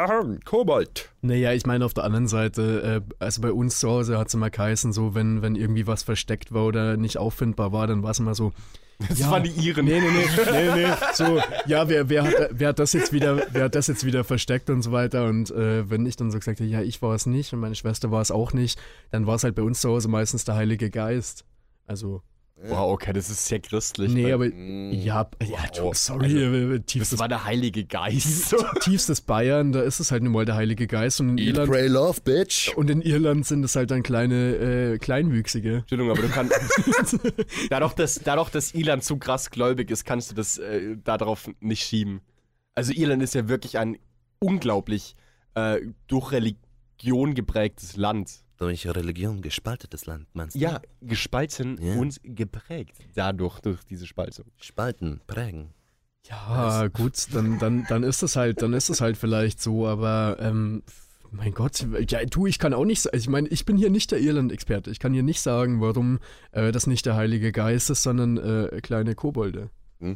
Kobold. Naja, ich meine, auf der anderen Seite, äh, also bei uns zu Hause hat es immer geheißen, so, wenn, wenn irgendwie was versteckt war oder nicht auffindbar war, dann war es immer so. Das ja, waren die Iren. Nee, nee, nee, nee, nee. So, ja, wer, wer, hat, wer, hat das jetzt wieder, wer hat das jetzt wieder versteckt und so weiter. Und äh, wenn ich dann so gesagt habe, ja, ich war es nicht und meine Schwester war es auch nicht, dann war es halt bei uns zu Hause meistens der Heilige Geist. Also, Wow, okay, das ist sehr christlich. nee, weil aber Mm. ja, ja, Wow. sorry, äh, das tiefstes, war der Heilige Geist. tiefstes Bayern, da ist es halt nun mal der Heilige Geist und in Eat, Irland pray, love, bitch. und in Irland sind es halt dann kleine äh, Kleinwüchsige. Entschuldigung, aber du kannst. dadurch, dass, dadurch, dass Irland so krass gläubig ist, kannst du das äh, darauf nicht schieben. Also, Irland ist ja wirklich ein unglaublich äh, durch Religion geprägtes Land. Durch Religion gespaltetes Land, meinst du? Ja, gespalten Ja. und geprägt dadurch, durch diese Spaltung. Spalten, prägen. Ja, gut, dann, dann, dann ist es halt, dann ist es halt vielleicht so, aber ähm, mein Gott, ja, du, ich kann auch nicht, sa- ich meine, ich bin hier nicht der Irland-Experte. Ich kann hier nicht sagen, warum äh, das nicht der Heilige Geist ist, sondern äh, kleine Kobolde.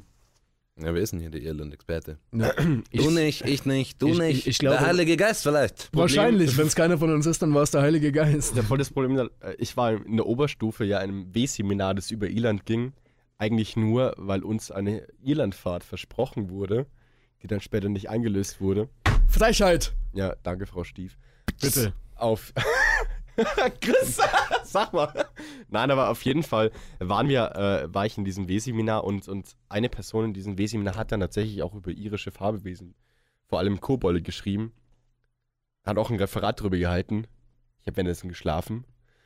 Ja, wer ist denn hier der Irland-Experte? Ja, Du nicht, ich nicht, du ich- nicht. ich- ich glaube- der Heilige Geist vielleicht. wahrscheinlich, wenn es keiner von uns ist, dann war es der Heilige Geist. Ja, voll das Problem, äh, ich war in der Oberstufe ja in einem W-Seminar, das über Irland ging. Eigentlich nur, weil uns eine Irlandfahrt versprochen wurde, die dann später nicht eingelöst wurde. Frechheit! Ja, danke, Frau Stief. Bitte. Auf. Chris, sag mal. Nein, aber auf jeden Fall waren wir, äh, war ich in diesem W-Seminar und, und eine Person in diesem W-Seminar hat dann tatsächlich auch über irische Fabelwesen, vor allem Kobolde, geschrieben. Hat auch ein Referat darüber gehalten. Ich habe währenddessen geschlafen.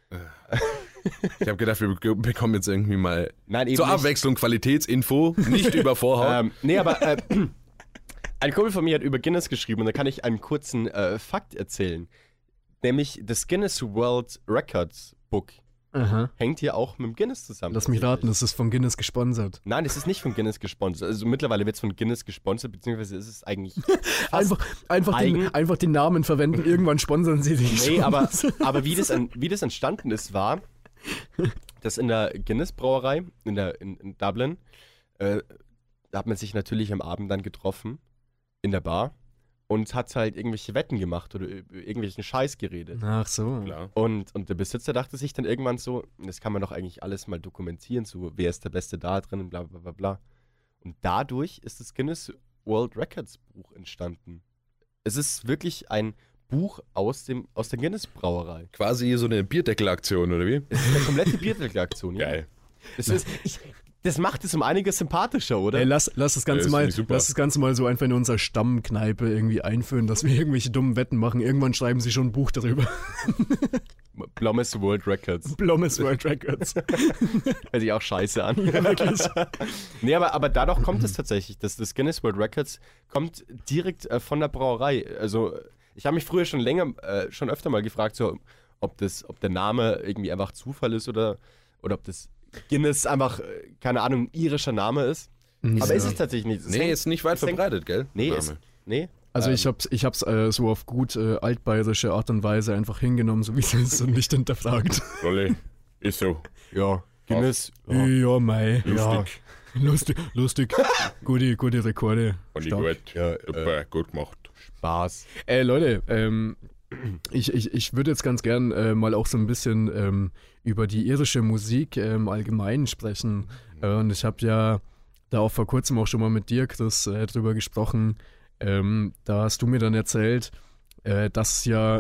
Ich habe gedacht, wir bek- bekommen jetzt irgendwie mal Nein, eben zur nicht. Abwechslung Qualitätsinfo, nicht über Vorhaut. Ähm, nee, aber äh, ein Kumpel von mir hat über Guinness geschrieben und da kann ich einen kurzen äh, Fakt erzählen. Nämlich das Guinness World Records Book Aha. hängt hier auch mit dem Guinness zusammen. Lass mich raten, tatsächlich. das ist von Guinness gesponsert. Nein, es ist nicht von Guinness gesponsert. Also mittlerweile wird es von Guinness gesponsert, beziehungsweise ist es eigentlich fast... Einfach, einfach, den, eigen. einfach den Namen verwenden, irgendwann sponsern sie dich. Nee, aber, aber wie, das an, wie das entstanden ist, war, dass in der Guinness Brauerei in, der, in, in Dublin, äh, da hat man sich natürlich am Abend dann getroffen in der Bar und hat halt irgendwelche Wetten gemacht oder über irgendwelchen Scheiß geredet. Ach so. Klar. Und, und der Besitzer dachte sich dann irgendwann so, das kann man doch eigentlich alles mal dokumentieren, so wer ist der Beste da drin und bla bla bla bla. Und dadurch ist das Guinness World Records Buch entstanden. Es ist wirklich ein Buch aus, dem, aus der Guinness Brauerei. Quasi so eine Bierdeckelaktion, oder wie? Es ist eine komplette Bierdeckelaktion. Ja. Geil. Das, ist, ich, das macht es um einiges sympathischer, oder? Ey, lass, lass, das Ganze das mal, find ich super. lass das Ganze mal so einfach in unserer Stammkneipe irgendwie einführen, dass wir irgendwelche dummen Wetten machen. Irgendwann schreiben sie schon ein Buch darüber. Blommes World Records. Blommes World Records. Hört sich auch scheiße an. Ja, wirklich. Nee, aber, aber dadurch kommt es tatsächlich. Das, das Guinness World Records kommt direkt äh, von der Brauerei. Also, ich habe mich früher schon länger, äh, schon öfter mal gefragt, so, ob, das, ob der Name irgendwie einfach Zufall ist oder, oder ob das Guinness einfach, äh, keine Ahnung, ein irischer Name ist. Nicht Aber so. ist es tatsächlich nicht. Es Nee, hängt- ist nicht weit es hängt- verbreitet, gell? Nee, Name. ist, nee. Also Ähm, ich hab's, ich hab's äh, so auf gut äh, altbayerische Art und Weise einfach hingenommen, so wie es ist und nicht hinterfragt. Rolli, ist so. Ja, Guinness. Ja, ja mei. Lustig. Ja. Lustig, lustig. gute, gute Rekorde. Und die Stark. gut. Ja, Super, gut gemacht. Spaß. Äh, Leute, ähm, ich, ich, ich würde jetzt ganz gern äh, mal auch so ein bisschen ähm, über die irische Musik äh, im Allgemeinen sprechen. Äh, und ich habe ja da auch vor kurzem auch schon mal mit dir, Chris, äh, drüber gesprochen. Ähm, da hast du mir dann erzählt, äh, dass es ja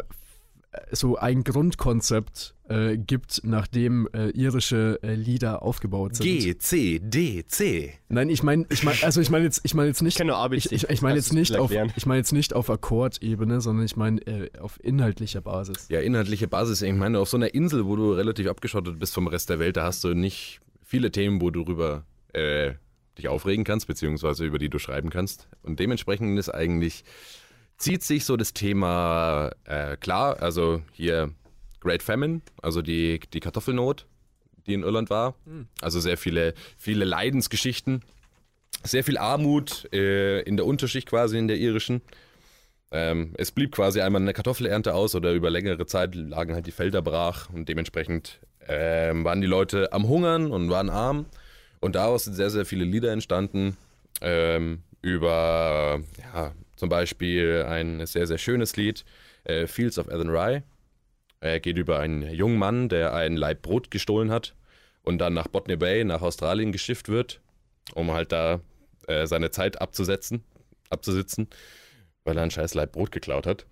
so ein Grundkonzept äh, gibt, nach dem äh, irische äh, Lieder aufgebaut sind. G, C, D, C. Nein, ich meine, ich mein, also ich meine jetzt, ich meine jetzt nicht, Ich kenne nur A B ich, C. ich, ich meine Kannst jetzt du nicht das auf, erklären? ich meine jetzt nicht auf Akkordebene, sondern ich meine äh, auf inhaltlicher Basis. Ja, inhaltliche Basis. Ich meine, auf so einer Insel, wo du relativ abgeschottet bist vom Rest der Welt, da hast du nicht viele Themen, wo du drüber äh, dich aufregen kannst, beziehungsweise über die du schreiben kannst. Und dementsprechend ist eigentlich, zieht sich so das Thema äh, klar, also hier Great Famine, also die, die Kartoffelnot, die in Irland war. Also sehr viele, viele Leidensgeschichten, sehr viel Armut äh, in der Unterschicht quasi in der irischen. Ähm, es blieb quasi einmal eine Kartoffelernte aus oder über längere Zeit lagen halt die Felder brach und dementsprechend ähm, waren die Leute am Hungern und waren arm. Und daraus sind sehr, sehr viele Lieder entstanden ähm, über, ja, zum Beispiel ein sehr, sehr schönes Lied, äh, Fields of Athenry. Er geht über einen jungen Mann, der ein Laib Brot gestohlen hat und dann nach Botany Bay, nach Australien geschifft wird, um halt da äh, seine Zeit abzusetzen, abzusitzen, weil er ein scheiß Laib Brot geklaut hat.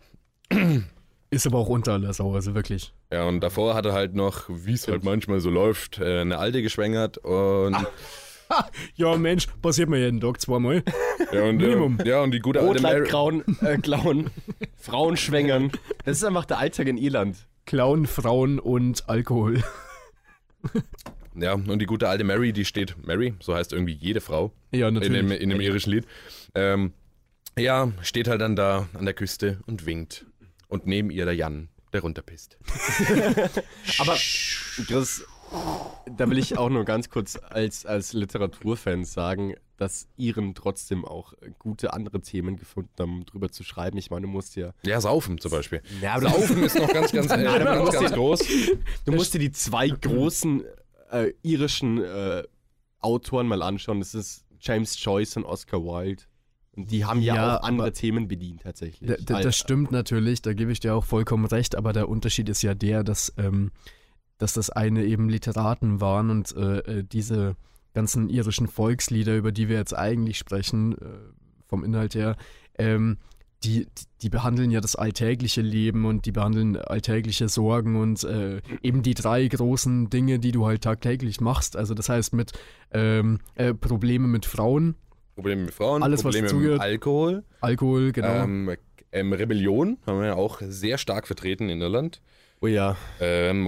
Ist aber auch unter aller Sau, also wirklich. Ja, und davor hat er halt noch, wie es halt manchmal so läuft, äh, eine Alte geschwängert und, Ja, Mensch, passiert mir jeden Tag zweimal. ja, und, Minimum. äh, ja, und die gute alte Rotleib Mary, grauen, äh, klauen, Frauen schwängern. Das ist einfach der Alltag in Irland. Klauen, Frauen und Alkohol. ja, und die gute alte Mary, die steht, Mary, so heißt irgendwie jede Frau Ja, in natürlich. dem, in dem irischen Lied, ähm, ja, steht halt dann da an der Küste und winkt. Und neben ihr der Jan, der runterpisst. Aber Chris, da will ich auch nur ganz kurz als, als Literaturfan sagen, dass Iren trotzdem auch gute andere Themen gefunden haben, um drüber zu schreiben. Ich meine, du musst ja... Ja, Saufen zum Beispiel. Ja, aber Saufen ist noch ganz, ganz, äh, Nein, aber ganz, du ganz musst groß. Du musst dir die zwei großen äh, irischen äh, Autoren mal anschauen. Das ist James Joyce und Oscar Wilde. Und die haben ja, Ja, auch andere aber- Themen bedient tatsächlich. Da, da, das stimmt natürlich, da gebe ich dir auch vollkommen recht, aber der Unterschied ist ja der, dass, ähm, dass das eine eben Literaten waren und äh, äh, diese ganzen irischen Volkslieder, über die wir jetzt eigentlich sprechen, äh, vom Inhalt her, ähm, die, die behandeln ja das alltägliche Leben und die behandeln alltägliche Sorgen und äh, eben die drei großen Dinge, die du halt tagtäglich machst. Also das heißt mit ähm, äh, Probleme mit Frauen, Probleme mit Frauen, Alles, was Probleme mit dazugehört. Alkohol. Alkohol, genau. Ähm, ähm, Rebellion haben wir ja auch sehr stark vertreten in Irland. Oh ja. Ähm,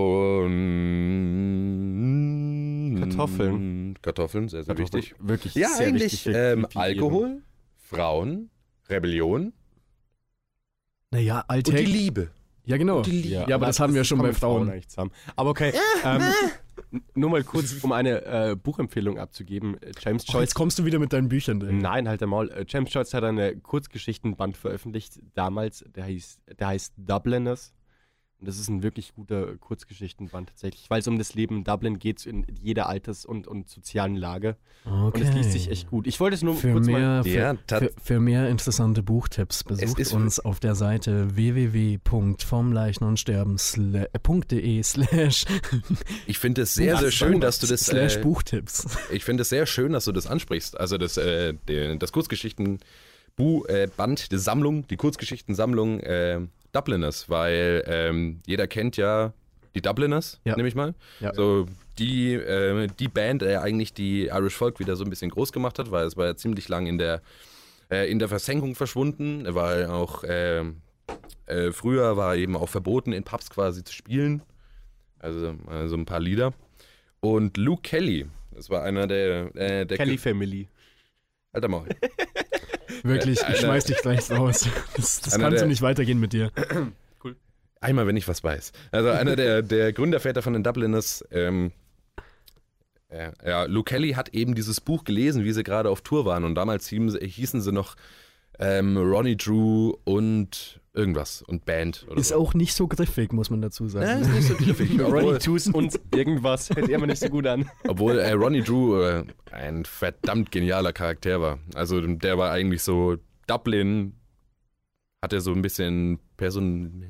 und Kartoffeln. Kartoffeln, sehr, sehr wichtig. Wirklich Ja, sehr eigentlich wichtig für- ähm, für Iren. Alkohol, Frauen, Rebellion Naja, und die alltäglich. Liebe. Ja, genau. die Liebe. Ja, aber das haben wir schon bei kommen Frauen. eigentlich zusammen. Aber okay, ähm, n- nur mal kurz, um eine äh, Buchempfehlung abzugeben. Äh, James Oh, Joyce. jetzt kommst du wieder mit deinen Büchern. Ey. Nein, halt einmal. Äh, James Joyce hat eine Kurzgeschichtenband veröffentlicht damals, der heißt, der heißt Dubliners. Und das ist ein wirklich guter Kurzgeschichtenband tatsächlich, weil es um das Leben in Dublin geht, in jeder Alters- und, und sozialen Lage. Okay. Und es liest sich echt gut. Ich wollte es nur Für kurz mal... mehr, für, Ja, tat- für, für mehr interessante Buchtipps besucht ist- uns auf der Seite w w w punkt vom Leichnamsterben punkt d e slash Ich finde es sehr, sehr schön, dass du das. slash Äh, Buchtipps. ich finde es sehr schön, dass du das ansprichst. Also das, äh, der, das Kurzgeschichten Bu äh, Band, die Sammlung, die Kurzgeschichtensammlung äh, Dubliners, weil ähm, jeder kennt ja die Dubliners, Ja. nehme ich mal. Ja. So die, äh, die Band, äh, eigentlich die Irish Folk wieder so ein bisschen groß gemacht hat, weil es war ja ziemlich lang in der, äh, in der Versenkung verschwunden, weil auch äh, äh, früher war eben auch verboten, in Pubs quasi zu spielen. Also, also ein paar Lieder. Und Luke Kelly, das war einer der, äh, der Kelly Family. Alter Maul. Wirklich, ich Alter. schmeiß dich gleich raus. Das, das Einer kann so der- nicht weitergehen mit dir. Einmal, wenn ich was weiß. Also einer der, der Gründerväter von den Dubliners, ähm, ja, ja, Luke Kelly hat eben dieses Buch gelesen, wie sie gerade auf Tour waren. Und damals hießen, hießen sie noch ähm, Ronnie Drew und irgendwas und Band. Oder Ist so. auch nicht so griffig, muss man dazu Ja, sagen. ist nicht so griffig. Ronnie obwohl Tooth und irgendwas hört sich immer nicht so gut an. obwohl äh, Ronnie Drew äh, ein verdammt genialer Charakter war. Also der war eigentlich so Dublin, hat er so ein bisschen Person...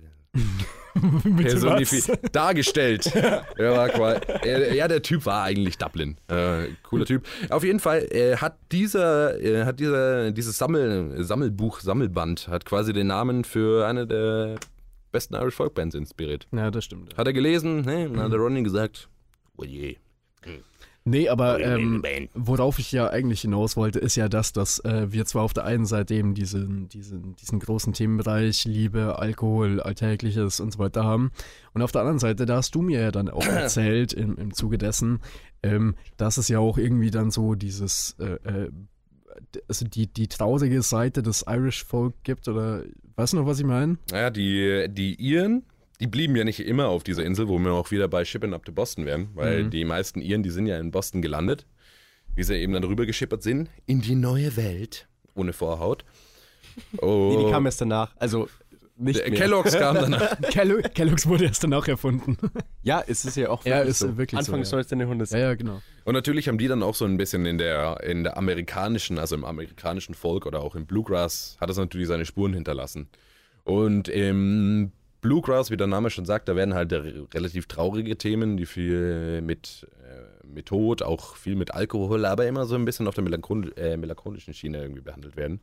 Bitte personifiz was? dargestellt. Er war quasi, er, ja, der Typ war eigentlich Dublin. Äh, cooler Typ. Auf jeden Fall äh, hat dieser, äh, hat dieser, dieses Sammel, Sammelbuch, Sammelband, hat quasi den Namen für eine der besten Irish Folk Bands inspiriert. Ja, das stimmt. Hat er gelesen, ne? Dann hat der Ronnie gesagt, oh je. Nee, aber Oh, ähm, Band. worauf ich ja eigentlich hinaus wollte, ist ja das, dass äh, wir zwar auf der einen Seite eben diesen, diesen, diesen großen Themenbereich Liebe, Alkohol, Alltägliches und so weiter haben. Und auf der anderen Seite, da hast du mir ja dann auch erzählt im, im Zuge dessen, ähm, dass es ja auch irgendwie dann so dieses, äh, äh, also die, die traurige Seite des Irish Folk gibt, oder weißt du noch, was ich meine? Naja, die, die Iren, die blieben ja nicht immer auf dieser Insel, wo wir auch wieder bei Shipping Up to Boston wären, weil Mhm. die meisten Iren, die sind ja in Boston gelandet, wie sie eben dann rüber geschippert sind, in die neue Welt, ohne Vorhaut. Oh, Nee, die kam erst danach. Also nicht der mehr. Kellogg's kam danach. Kello Kellogg's wurde erst danach erfunden. Ja, es ist ja auch Ja, wirklich ist so. wirklich so, Anfang des ja. neunzehnten Jahrhunderts. ja, ja, genau. Und natürlich haben die dann auch so ein bisschen in der, in der amerikanischen, also im amerikanischen Folk oder auch im Bluegrass, hat das natürlich seine Spuren hinterlassen. Und im Bluegrass, wie der Name schon sagt, da werden halt re- relativ traurige Themen, die viel mit, äh, mit Tod, auch viel mit Alkohol, aber immer so ein bisschen auf der melanchol äh, melancholischen Schiene irgendwie behandelt werden.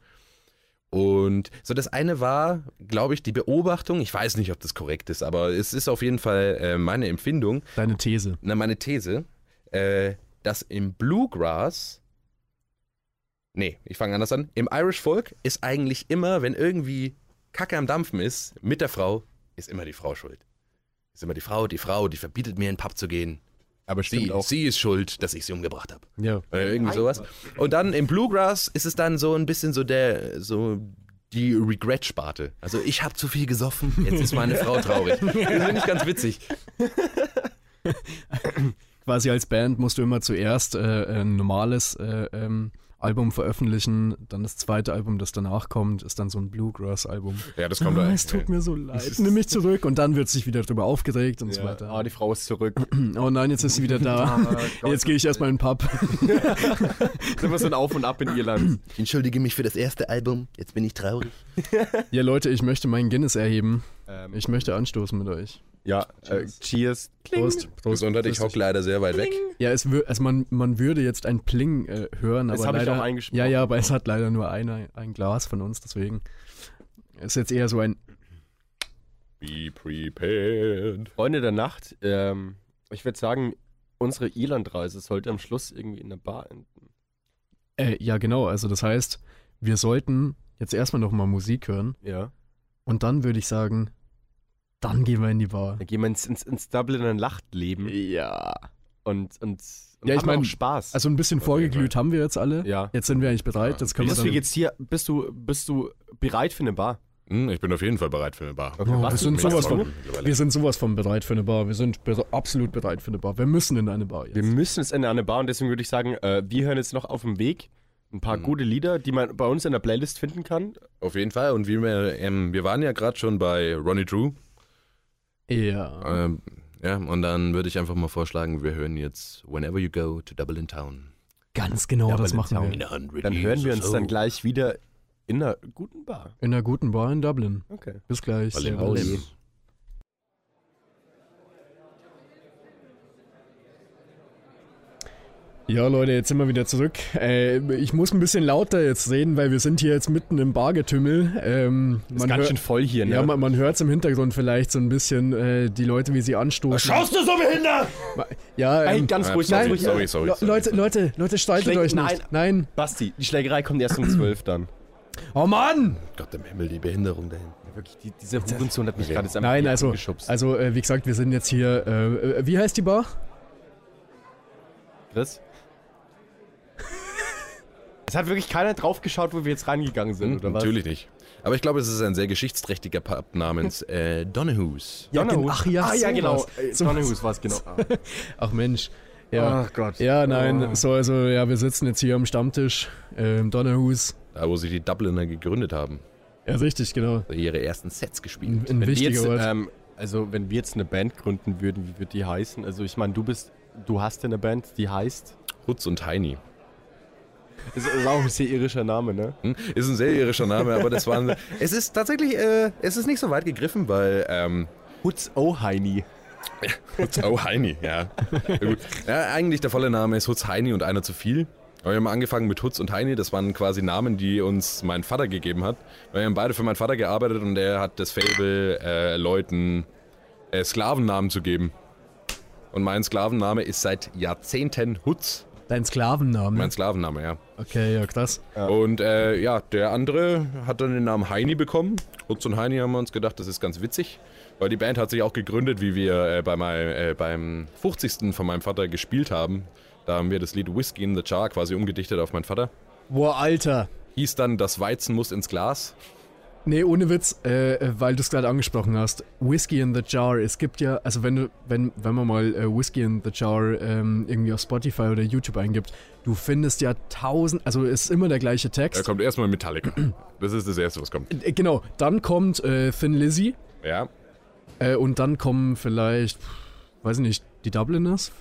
Und so das eine war, glaube ich, die Beobachtung, ich weiß nicht, ob das korrekt ist, aber es ist auf jeden Fall äh, meine Empfindung, Deine These. na, meine These, äh, dass im Bluegrass, nee, ich fange anders an, im Irish Folk ist eigentlich immer, wenn irgendwie Kacke am Dampfen ist, mit der Frau, ist immer die Frau schuld. Ist immer die Frau, die Frau, die verbietet mir in den Pub zu gehen. Aber stimmt Sie, auch. sie ist schuld, dass ich sie umgebracht habe. Ja. Oder irgendwie sowas. Und dann im Bluegrass ist es dann so ein bisschen so der, so die Regret-Sparte. Also ich habe zu viel gesoffen, jetzt ist meine Frau traurig. Das finde ich ganz witzig. Quasi als Band musst du immer zuerst äh, ein normales äh, ähm, Album veröffentlichen, dann das zweite Album, das danach kommt, ist dann so ein Bluegrass-Album. Ja, das kommt Ah, da. es tut mir so leid, nimm mich zurück und dann wird sich wieder drüber aufgeregt und so Ja. weiter. Ah, die Frau ist zurück. Oh nein, jetzt ist sie wieder da. Jetzt gehe ich erstmal in den Pub. Das ist immer so ein Auf und Ab in Irland. Ich entschuldige mich für das erste Album, jetzt bin ich traurig. Ja, Leute, ich möchte meinen Guinness erheben. Ähm, Ich möchte anstoßen mit euch. ja, äh, cheers. Prost. Prost. Gesundheit, ich hock leider sehr weit weg. Ja, es wür also man, man würde jetzt ein Pling äh, hören, Das aber hab ich leider, auch eingesprochen. ja, ja, aber es hat leider nur eine, ein Glas von uns, deswegen ist jetzt eher so ein, Be prepared. Freunde der Nacht, ähm, ich würde sagen, unsere Irlandreise sollte am Schluss irgendwie in der Bar enden. äh, ja genau, also das heißt, wir sollten jetzt erstmal noch mal Musik hören Ja. und dann würde ich sagen, dann gehen wir in die Bar. Dann gehen wir ins, ins, ins Dubliner Nachtleben Ja. und, und, und Ja, ich haben mein, auch Spaß. Also ein bisschen vorgeglüht haben wir jetzt alle. ja. Jetzt sind wir eigentlich bereit. Jetzt können Wie wir ist dann, du jetzt hier? Bist du, bist du bereit für eine Bar? Hm, ich bin auf jeden Fall bereit für eine Bar. Okay, Oh, was wir sind du- sowas von, Mittlerweile. wir sind sowas von bereit für eine Bar. Wir sind bere- absolut bereit für eine Bar. Wir müssen in eine Bar jetzt. Wir müssen jetzt in eine Bar und deswegen würde ich sagen, äh, wir hören jetzt noch auf dem Weg ein paar Mhm. gute Lieder, die man bei uns in der Playlist finden kann. Auf jeden Fall. Und wie wir, ähm, wir waren ja gerade schon bei Ronnie Drew. Ja. Ähm, ja, und dann würde ich einfach mal vorschlagen, wir hören jetzt Whenever You Go to Dublin Town. Ganz genau, das machen wir. In a hundred Dann hören wir years uns or dann so. gleich wieder in einer guten Bar. In einer guten Bar in Dublin. Okay. Bis gleich. Weil im Servus. Haus. Ja, Leute, jetzt sind wir wieder zurück. Äh, ich muss ein bisschen lauter jetzt reden, weil wir sind hier jetzt mitten im Bargetümmel. Ähm, Ist man ganz hör- schön voll hier, ne? Ja, man, man hört es im Hintergrund vielleicht so ein bisschen, äh, die Leute, wie sie anstoßen. du so behindert? Ja, Ey, ähm, ganz Ja, ruhig, sorry, ganz ruhig. sorry, sorry, Le- sorry, Leute, sorry. Leute, Leute, streitet Schläg- euch nicht. nein. Nein. Basti, die Schlägerei kommt erst um zwölf dann. Oh Mann! Gott im Himmel, die Behinderung dahin. Wirklich, die, dieser Hurensohn hat mich gerade jetzt einfach Nein, hier also, angeschubst. also äh, wie gesagt, wir sind jetzt hier, äh, äh, wie heißt die Bar? Chris? Es hat wirklich keiner drauf geschaut, wo wir jetzt reingegangen sind, Hm, oder was? natürlich nicht. Aber ich glaube, es ist ein sehr geschichtsträchtiger Pub namens äh, Donahue's. Ja, Donnerhus. gen- ach ja, ah, ja sowas. genau. Äh, Sowas. Donnerhus war es, genau. Ach Mensch. Ja. Ach Gott. Ja, nein, Oh. so, also, ja, wir sitzen jetzt hier am Stammtisch, äh, im Donnerhus. Da, wo sich die Dubliner gegründet haben. Ja, richtig, genau. Da ihre ersten Sets gespielt. Ein, ein Wenn wir wichtiger jetzt, Ort. ähm, also wenn wir jetzt eine Band gründen würden, wie würde die heißen? Also ich meine, du bist, du hast ja eine Band, die heißt... Hutz und Heini. Ist, ist auch ein sehr irischer Name, ne? Hm? Ist ein sehr irischer Name, aber das war... Es ist tatsächlich, äh, es ist nicht so weit gegriffen, weil... Ähm, Hutz O'Heini. Hutz oh Heini, ja. Ja, gut. Ja, eigentlich der volle Name ist Hutz Heini und einer zu viel. Aber wir haben angefangen mit Hutz und Heini, das waren quasi Namen, die uns mein Vater gegeben hat. Weil wir haben beide für meinen Vater gearbeitet und er hat das Faible, äh, Leuten äh, Sklavennamen zu geben. Und mein Sklavenname ist seit Jahrzehnten Hutz. Dein Sklavenname. Mein Sklavenname, ja. Okay, ja, krass. Ja. Und äh, ja, der andere hat dann den Namen Heini bekommen. Hutz und Heini haben wir uns gedacht, das ist ganz witzig. Weil die Band hat sich auch gegründet, wie wir äh, bei mein, äh, beim fünfzigsten von meinem Vater gespielt haben. Da haben wir das Lied Whiskey in the Jar quasi umgedichtet auf meinen Vater. Boah, Alter. Hieß dann, das Weizen muss ins Glas. Nee, ohne Witz, äh, weil du es gerade angesprochen hast. Whiskey in the Jar. Es gibt ja, also wenn du, wenn, wenn man mal äh, Whiskey in the Jar ähm, irgendwie auf Spotify oder YouTube eingibt, du findest ja tausend, also es ist immer der gleiche Da Text. kommt erstmal Metallica. Das ist das Erste, was kommt. Äh, genau, dann kommt äh, Thin Lizzy Ja. äh, und dann kommen vielleicht, pff, weiß ich nicht, die Dubliners?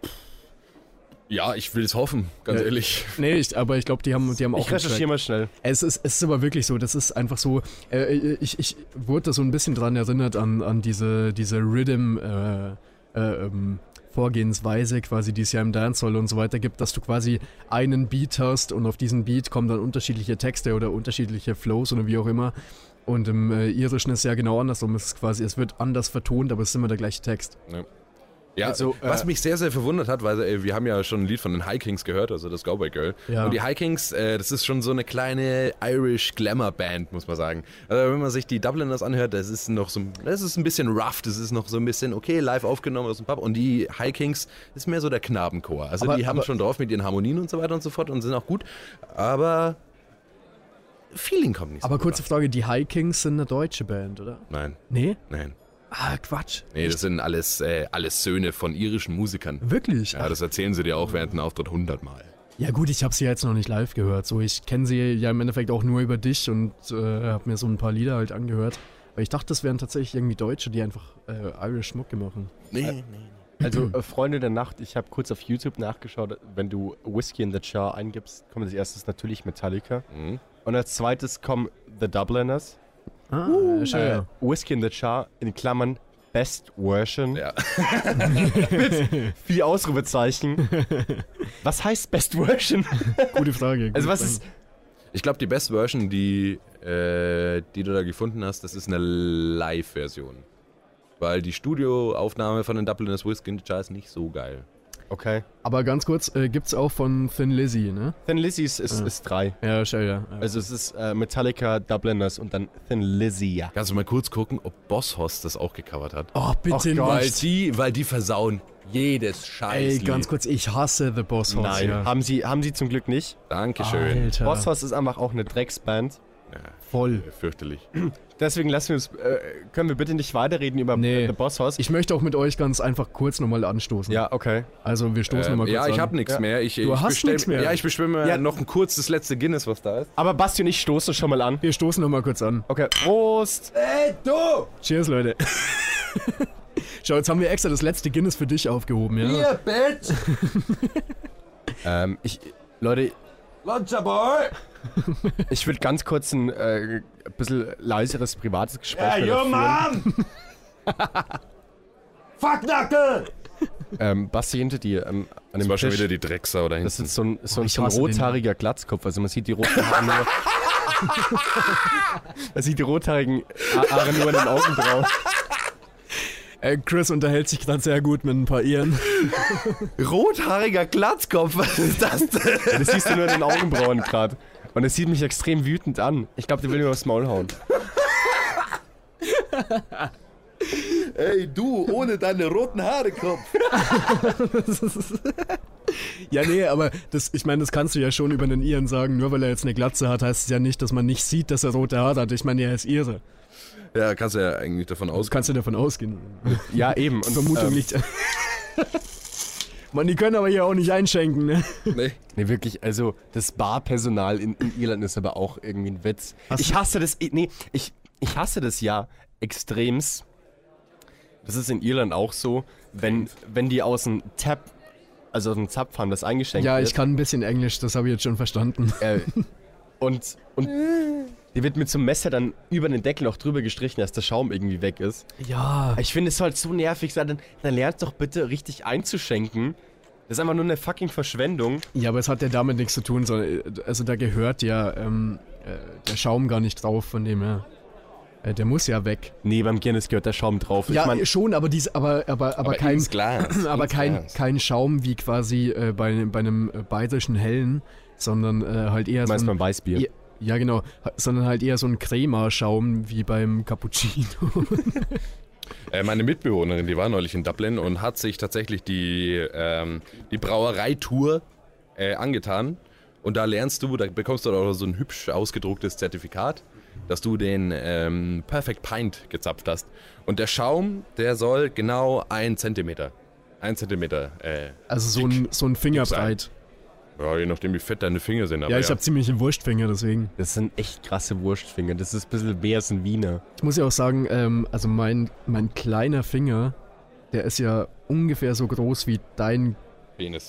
Ja, ich will es hoffen, ganz Ja. ehrlich. Nee, ich, aber ich glaube, die haben, die haben auch Ich einen Track. recherchiere mal schnell. Es ist, es ist aber wirklich so, das ist einfach so, äh, ich, ich wurde da so ein bisschen dran erinnert an, an diese, diese Rhythm äh, äh, ähm, Vorgehensweise quasi, die es ja im Dancehall und so weiter gibt, dass du quasi einen Beat hast und auf diesen Beat kommen dann unterschiedliche Texte oder unterschiedliche Flows oder wie auch immer. Und im äh, Irischen ist ja genau andersrum, es ist quasi, es wird anders vertont, aber es ist immer der gleiche Text. Ja. Ja, Also, was äh, mich sehr, sehr verwundert hat, weil äh, wir haben ja schon ein Lied von den High Kings gehört, also das Cowboy Girl. Ja. Und die High Kings, äh, das ist schon so eine kleine Irish Glamour Band, muss man sagen. Also wenn man sich die Dubliners anhört, das ist noch so, das ist ein bisschen rough, das ist noch so ein bisschen, okay, live aufgenommen aus dem Pub. Und die High Kings ist mehr so der Knabenchor. Also Aber- die haben aber- schon drauf mit ihren Harmonien und so weiter und so fort und sind auch gut. Aber Feeling kommt nicht so Aber gut kurze raus. Frage, die High Kings sind eine deutsche Band, oder? Nein, Nee? nein. Ah, Quatsch. Nee, das sind alles, äh, alles Söhne von irischen Musikern. Wirklich? Ja, das erzählen sie dir auch während dem Auftritt hundertmal. Ja gut, ich habe sie jetzt noch nicht live gehört. So, ich kenne sie ja im Endeffekt auch nur über dich und äh, habe mir so ein paar Lieder halt angehört. Weil ich dachte, das wären tatsächlich irgendwie Deutsche, die einfach äh, Irish Mucke machen. Nee, nee. Also, äh, Freunde der Nacht, ich habe kurz auf YouTube nachgeschaut, wenn du Whiskey in the Jar eingibst, kommt als erstes natürlich Metallica. Mhm. Und als zweites kommen The Dubliners. Ah, schön. Äh, Whiskey in the Jar, in Klammern, Best Version. Ja. Vier Ausrufezeichen. Was heißt Best Version? Gute Frage. Also, gute was Frage. ist. Ich glaube, die Best Version, die, äh, die du da gefunden hast, das ist eine Live-Version. Weil die Studioaufnahme von den Dubliners Whiskey in the Jar ist nicht so geil. Okay. Aber ganz kurz, äh, gibt's auch von Thin Lizzy, ne? Thin Lizzy ist, ist, Ja. ist drei. Ja, schau, ja. ja. Also, es ist äh, Metallica, Dubliners und dann Thin Lizzy. Ja. Kannst du mal kurz gucken, ob Boss Hoss das auch gecovert hat? Oh, bitte Ach Gott. Weil nicht. die, weil die versauen jedes Scheiß. Ey, ganz kurz, ich hasse The Boss Hoss. Nein, ja. haben, sie, haben sie zum Glück nicht. Dankeschön. Alter, Boss Hoss ist einfach auch eine Drecksband. Ja, voll. fürchterlich. Deswegen lassen wir uns, äh, können wir bitte nicht weiterreden über Nee. äh, The Boss Hoss. Ich möchte auch mit euch ganz einfach kurz nochmal anstoßen. Ja, okay. Also wir stoßen Ähm, nochmal kurz ja, an. ich habe nichts Ja. mehr. Ich, Du ich hast bestell- nix mehr? Ja, ich bestelle mir Ja. noch ein kurz das letzte Guinness, was da ist. Aber Basti und ich stoßen schon mal an. Wir stoßen nochmal kurz an. Okay, Prost! Cheers, Leute. Schau, jetzt haben wir extra das letzte Guinness für dich aufgehoben, ja? Hier, Bitch! ähm, ich, Leute, Lunchaboy! ich würde ganz kurz ein äh, bisschen leiseres privates Gespräch Ja, mit yo, euch führen. Mann! Fucknacke! Ähm, Basti hinter dir, ähm, an Das dem war schon Tisch, wieder die Drecksau da das hinten. ist so ein, so Oh, ein, ich so ein hasse den. rothaariger Glatzkopf, also man sieht die roten Haare nur... man sieht die rothaarigen Haare nur in den Augenbrauen. Äh, Chris unterhält sich gerade sehr gut mit ein paar Iren. Rothaariger Glatzkopf, was ist das denn? Ja, das siehst du nur in den Augenbrauen gerade. Und es sieht mich extrem wütend an. Ich glaube, der will mir aufs Maul hauen. Ey, du, ohne deine roten Haare, Kopf. Ja, nee, aber das, ich meine, das kannst du ja schon über einen Iren sagen. Nur weil er jetzt eine Glatze hat, heißt es ja nicht, dass man nicht sieht, dass er rote Haare hat. Ich meine, er ist Ire. Ja, kannst du ja eigentlich davon Das ausgehen. kannst du davon ausgehen. Ja, eben. Und, Vermutung ähm, liegt. Mann, die können aber hier auch nicht einschenken, ne? Nee. Nee, wirklich, also das Barpersonal in, in Irland ist aber auch irgendwie ein Witz. Hast ich hasse das, nee, ich, ich hasse das ja extremst. Das ist in Irland auch so, wenn, wenn die aus dem Tap, also aus dem Zapf haben, das eingeschenkt Ja, wird. ich kann ein bisschen Englisch, das habe ich jetzt schon verstanden. Äh, und, und die wird mit so einem Messer dann über den Deckel noch drüber gestrichen, dass der Schaum irgendwie weg ist. Ja. Ich finde es halt so nervig, dann, dann lernt doch bitte richtig einzuschenken. Das ist einfach nur eine fucking Verschwendung. Ja, aber es hat ja damit nichts zu tun, sondern, also da gehört ja ähm, äh, der Schaum gar nicht drauf, von dem her. Äh, der muss ja weg. Nee, beim Guinness gehört der Schaum drauf. Ja, ich mein, schon, aber diese, aber, aber, aber, Aber kein, ins Glas. aber ins kein, Glas. kein Schaum wie quasi äh, bei, bei einem äh, bayerischen Hellen, sondern äh, halt eher du so meinst ein, beim Weißbier. Ja, ja, genau, ha- sondern halt eher so ein Crema-Schaum wie beim Cappuccino. Äh, meine Mitbewohnerin, die war neulich in Dublin und hat sich tatsächlich die, ähm, die Brauereitour äh, angetan. Und da lernst du, da bekommst du auch so ein hübsch ausgedrucktes Zertifikat, dass du den ähm, Perfect Pint gezapft hast. Und der Schaum, der soll genau ein Zentimeter, ein Zentimeter, äh, Also so ein, so ein Fingerbreit. ja, je nachdem wie fett deine Finger sind. Aber Ja, ich habe ziemlich Wurstfinger, deswegen. Das sind echt krasse Wurstfinger. Das ist ein bisschen mehr als ein Wiener. Ich muss ja auch sagen, ähm, also mein, mein kleiner Finger, der ist ja ungefähr so groß wie dein. Penis.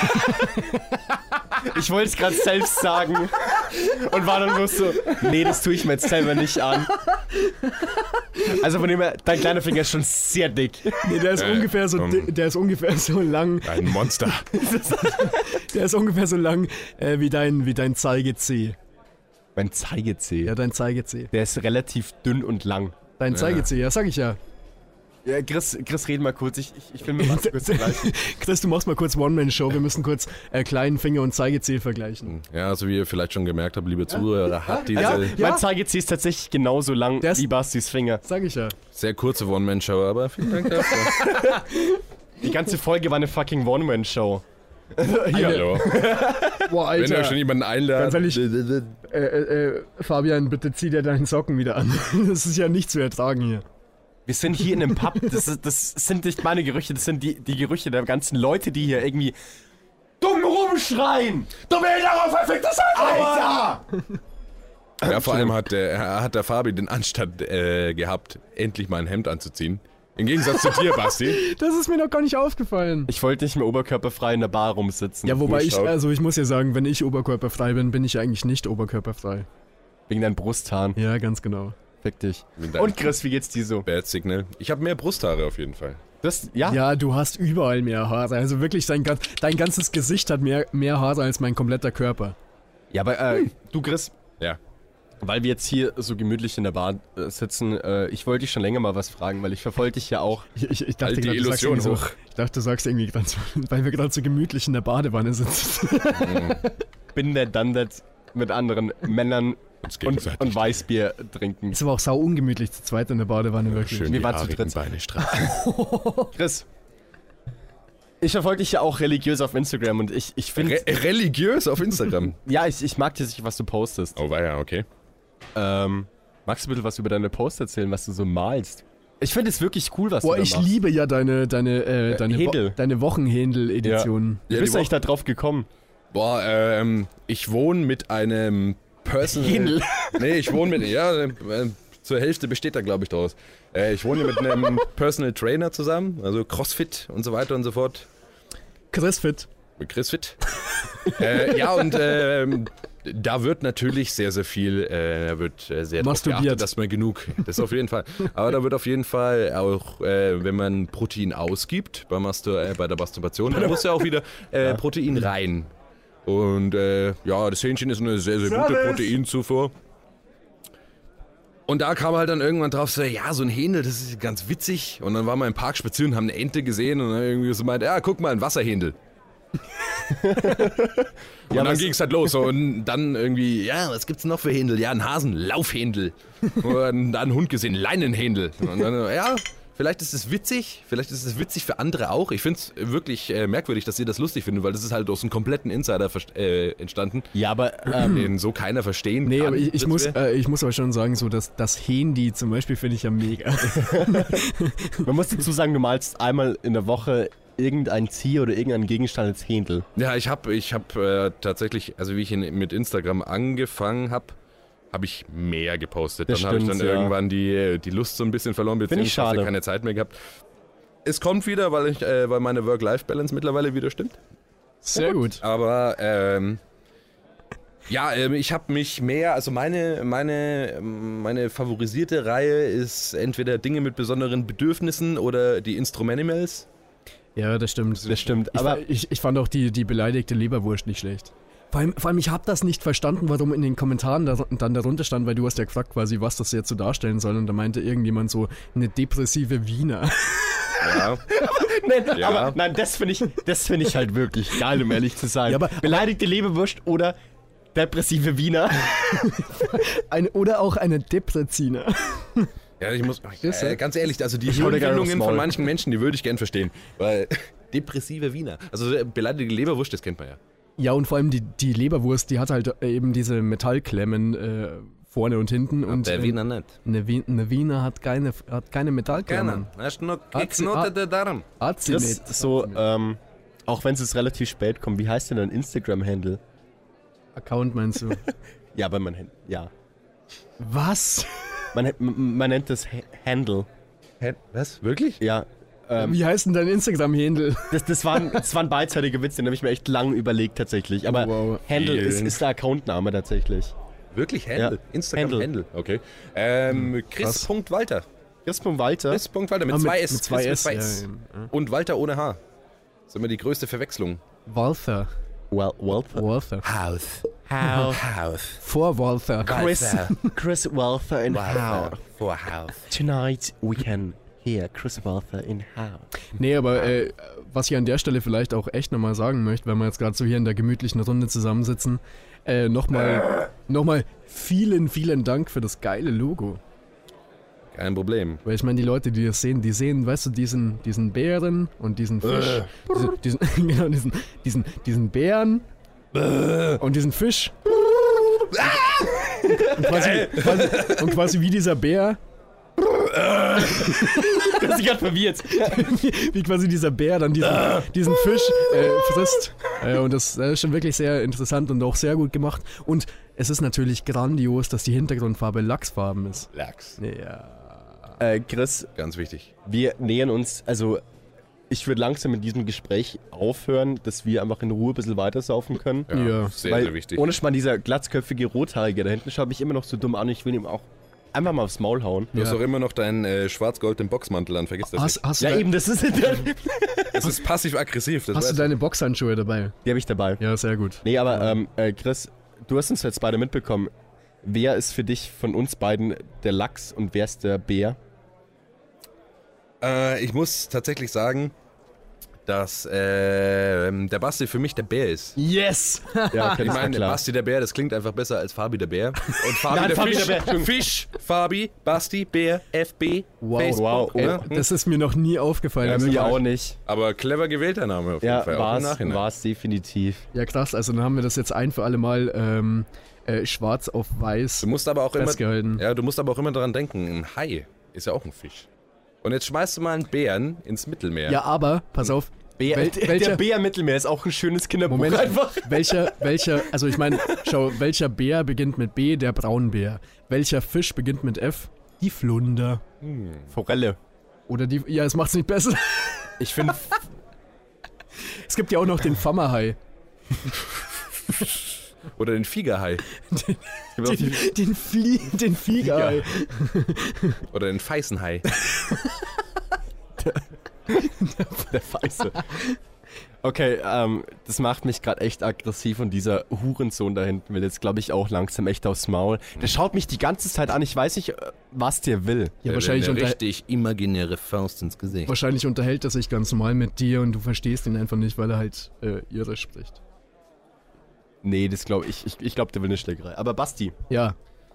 Ich wollte es gerade selbst sagen und war dann bloß so, nee, das tue ich mir jetzt selber nicht an. Also von dem her, dein kleiner Finger ist schon sehr dick. Nee, der ist Äh, ungefähr so, ähm. di- der ist ungefähr so lang, Ein Monster. der ist ungefähr so lang äh, wie dein, wie dein Zeigezeh. Mein Zeigezeh, Ja, dein Zeigezeh. der ist relativ dünn und lang. Dein Zeigezeh, ja, sag ich ja. Ja, Chris, Chris, red mal kurz. Ich, ich, ich will mir was kurz vergleichen. Chris, du machst mal kurz One-Man-Show. Wir müssen kurz äh, kleinen Finger und Zeigezeh vergleichen. Ja, also wie ihr vielleicht schon gemerkt habt, liebe Zuhörer, hat diese Ja. Mein Zeigezeh ist tatsächlich genauso lang Der ist- wie Bastis Finger. Sag ich ja. sehr kurze One-Man-Show, aber vielen Dank dafür. Die ganze Folge war eine fucking One-Man-Show. Hallo. Boah, Wenn ihr Alter. schon jemanden einladet. Ganz ehrlich. Äh, äh, äh, Fabian, bitte zieh dir deinen Socken wieder an. Das ist ja nicht zu ertragen hier. Wir sind hier in einem Pub. Das, ist, das sind nicht meine Gerüche, das sind die, die Gerüche der ganzen Leute, die hier irgendwie dumm rumschreien. Du willst darauf verficktes Alter! Ja, vor allem hat der, hat der Fabi den Anstand äh, gehabt, endlich mal ein Hemd anzuziehen. Im Gegensatz zu dir, Basti. Das ist mir noch gar nicht aufgefallen. Ich wollte nicht mehr oberkörperfrei in der Bar rumsitzen. Ja, wobei ich, Schaut. also ich muss ja sagen, wenn ich oberkörperfrei bin, bin ich eigentlich nicht oberkörperfrei. Wegen deinen Brusthaaren. Ja, ganz genau. Fick dich. Mit deinem Und Chris, wie geht's dir so? Bad Signal. Ich habe mehr Brusthaare auf jeden Fall. Das, ja? Ja, du hast überall mehr Haare. Also wirklich, dein, gan- dein ganzes Gesicht hat mehr, mehr Haare als mein kompletter Körper. Ja, aber äh, du Chris, Ja. weil wir jetzt hier so gemütlich in der Bar äh, sitzen, äh, ich wollte dich schon länger mal was fragen, weil ich verfolge dich ja auch. Ich, ich, ich dachte Halt die grad, du sagst Illusion irgendwie so, hoch. ich dachte, du sagst irgendwie ganz, weil wir gerade so gemütlich in der Badewanne sitzen. Bin der dann das mit anderen Männern Uns und, gegenseitig. und Weißbier trinken. Ist aber auch sau ungemütlich zu zweit in der Badewanne, wirklich. Schön Wir die waren zu haarigen dritt. Beine streichen. Chris, ich verfolge dich ja auch religiös auf Instagram und ich, ich finde, Re religiös auf Instagram. ja, ich, ich mag das, was du postest. Oh, war ja, okay. Ähm, magst du bitte was über deine Posts erzählen, was du so malst? Ich finde es wirklich cool, was Boah, du da ich machst. liebe ja deine, deine, äh, deine, Wo Händel. deine Wochenhändel-Edition. Wie Ja, bist die du eigentlich da drauf gekommen? Boah, ähm, ich wohne mit einem Personal... Händel. Nee, ich wohne mit... Ja, äh, zur Hälfte besteht da, glaube ich, draus. Äh, ich wohne mit einem Personal Trainer zusammen, also Crossfit und so weiter und so fort. Crossfit. Mit Chris Fit. äh, ja, und ähm, da wird natürlich sehr, sehr viel, äh, da wird äh, sehr darauf geachtet, dass man genug, das auf jeden Fall. Aber da wird auf jeden Fall auch, äh, wenn man Protein ausgibt, bei, Mastur äh, bei der Masturbation, dann muss ja auch wieder äh, Protein rein. Und äh, ja, das Hähnchen ist eine sehr, sehr gute Proteinzufuhr. Und da kam halt dann irgendwann drauf, so, ja, so ein Händel, das ist ganz witzig. Und dann waren wir im Park spazieren, haben eine Ente gesehen und dann irgendwie so meint, ja, guck mal, ein Wasserhändel. Und ja, dann ging es halt los. So, und dann irgendwie, ja, was gibt's noch für Händel? Ja, ein Hasen, Laufhändel. Und dann einen Hund gesehen, Leinenhändel. Und dann, ja, vielleicht ist es witzig, vielleicht ist es witzig für andere auch. Ich finde es wirklich äh, merkwürdig, dass ihr das lustig findet, weil das ist halt aus einem kompletten Insider äh, entstanden. Ja, aber ähm, den so keiner verstehen nee, kann. Aber ich, ich, muss, äh, ich muss aber schon sagen, so dass das Händi zum Beispiel finde ich ja mega. Man muss dazu sagen, du malst einmal in der Woche irgendein Ziel oder irgendeinen Gegenstand als Händel. Ja, ich habe ich hab, äh, tatsächlich, also wie ich in, mit Instagram angefangen habe, habe ich mehr gepostet. Das dann habe ich dann ja. irgendwann die, die Lust so ein bisschen verloren, beziehungsweise keine Zeit mehr gehabt. Es kommt wieder, weil, ich, äh, weil meine Work-Life-Balance mittlerweile wieder stimmt. Sehr gut. gut. Aber ähm, ja, ähm, ich habe mich mehr, also meine, meine, meine favorisierte Reihe ist entweder Dinge mit besonderen Bedürfnissen oder die Instrumentimals. Ja, das stimmt. Das stimmt. Ich, aber ich, ich fand auch die, die beleidigte Leberwurst nicht schlecht. Vor allem, vor allem ich habe das nicht verstanden, warum in den Kommentaren da, dann darunter stand, weil du hast ja gefragt quasi, was das jetzt so darstellen soll und da meinte irgendjemand so, eine depressive Wiener. Ja. nein, ja. aber nein, das finde ich, das finde ich halt wirklich geil, um ehrlich zu sein. Ja, aber, beleidigte Leberwurst oder depressive Wiener. Eine, oder auch eine Depreziner. Ja, ich muss, äh, ganz ehrlich, also die Hirnwindungen Hirnwindungen von manchen Menschen, die würde ich gern verstehen. Weil, depressive Wiener, also beleidigte Leberwurst, das kennt man ja. Ja, und vor allem die, die Leberwurst, die hat halt eben diese Metallklemmen äh, vorne und hinten. Und der äh, Wiener nicht. Eine, Wien, eine Wiener hat keine, hat keine Metallklemmen. Gerne. Hast du noch geknotete Darm? Hat sie das nicht. So, ähm, auch wenn es jetzt relativ spät kommt, wie heißt denn dein Instagram-Handle? Account meinst du? Ja, aber man, ja. Was? Man, man nennt das Handle. Was? Wirklich? Ja. Ähm, Wie heißt denn dein Instagram-Handle? Das, das, war ein, das war ein beidseitiger Witz, den habe ich mir echt lang überlegt tatsächlich. Aber wow. Handle ist, ist der Accountname tatsächlich. Wirklich? Handle? Ja. Instagram Handle. Handle. Okay. Ähm, Chris.Walter. Chris.Walter. Chris.Walter mit, Ah, zwei mit, S. mit zwei Chris S. Mit zwei S. Ja, ja. Und Walter ohne H. Das ist immer die größte Verwechslung. Walther. Well, Walter. Walther. House. How? House. Vor Walther. Chris, Chris Walther in How. For House. Tonight we can hear Chris Walther in How. Nee, aber äh, was ich an der Stelle vielleicht auch echt nochmal sagen möchte, wenn wir jetzt gerade so hier in der gemütlichen Runde zusammensitzen, äh, nochmal noch mal vielen, vielen Dank für das geile Logo. Kein Problem. Weil ich meine, die Leute, die das sehen, die sehen, weißt du, diesen, diesen Bären und diesen Fisch. Diese, diesen, genau, diesen, diesen, diesen Bären und diesen Fisch. Und quasi, quasi, und quasi wie dieser Bär. Du hast dich gerade verwirrt. wie, wie quasi dieser Bär dann diesen, diesen Fisch äh, frisst. Äh, und das, das ist schon wirklich sehr interessant und auch sehr gut gemacht. Und es ist natürlich grandios, dass die Hintergrundfarbe Lachsfarben ist. Lachs. Ja. Äh, Chris, Ganz wichtig. wir nähern uns, also ich würde langsam mit diesem Gespräch aufhören, dass wir einfach in Ruhe ein bisschen weitersaufen können. Ja, Ja. sehr, Weil sehr wichtig. ohne Schmarrn, dieser glatzköpfige Rothaarige da hinten schaut mich immer noch so dumm an. Ich will ihm auch einfach mal aufs Maul hauen. Du hast Ja. auch immer noch deinen äh, schwarz-goldenen Boxmantel an, vergiss das Hast, nicht. hast, du, Ja, de- eben, das ist Es ist passiv-aggressiv, das hast du weißt deine Boxhandschuhe dabei? Die habe ich dabei. Ja, sehr gut. Nee, aber ähm, äh, Chris, du hast uns jetzt beide mitbekommen. Wer ist für dich von uns beiden der Lachs und wer ist der Bär? Äh, ich muss tatsächlich sagen, dass äh, der Basti für mich der Bär ist. Yes! Ja, okay, Ich das war meine, klar. Basti der Bär, das klingt einfach besser als Fabi der Bär. Und Fabi Nein, der Fabi Fisch. der Bär. Fisch, Fabi, Basti, Bär, F B, Wow. Facebook. Wow. Ey, Ja. das ist mir noch nie aufgefallen. Ja, Also, mir auch nicht. Aber clever gewählter Name auf jeden Ja, Fall, auch im Nachhinein. war es definitiv. ja, krass. Also dann haben wir das jetzt ein für alle Mal ähm, äh, schwarz auf weiß Du musst aber auch immer, festgehalten. ja, du musst aber auch immer daran denken, ein Hai ist ja auch ein Fisch. Und jetzt schmeißt du mal einen Bären ins Mittelmeer. Ja, aber, pass auf. Bär, Wel- der welcher- Bär im Mittelmeer ist auch ein schönes Kinderbuch Moment, einfach. welcher, welcher, also ich meine, schau, welcher Bär beginnt mit B? Der Braunbär. Welcher Fisch beginnt mit F? Die Flunder. Forelle. Oder die, ja, es macht's nicht besser. Ich finde, Es gibt ja auch noch den Fammerhai. Oder den Fiegerhai. Den, den, Flie den Fliegerhai. Oder den Feißenhai. der Feiße. Okay, ähm, das macht mich gerade echt aggressiv und dieser Hurensohn da hinten will jetzt, glaube ich, auch langsam echt aufs Maul. Der schaut mich die ganze Zeit an, ich weiß nicht, äh, was der will. Ja, wahrscheinlich, eine unter richtig imaginäre Faust ins Gesicht. wahrscheinlich unterhält er sich ganz normal mit dir und du verstehst ihn einfach nicht, weil er halt äh, irre spricht. Nee, das glaube ich, ich, ich glaube, der will eine Schlägerei. Aber Basti, Ja.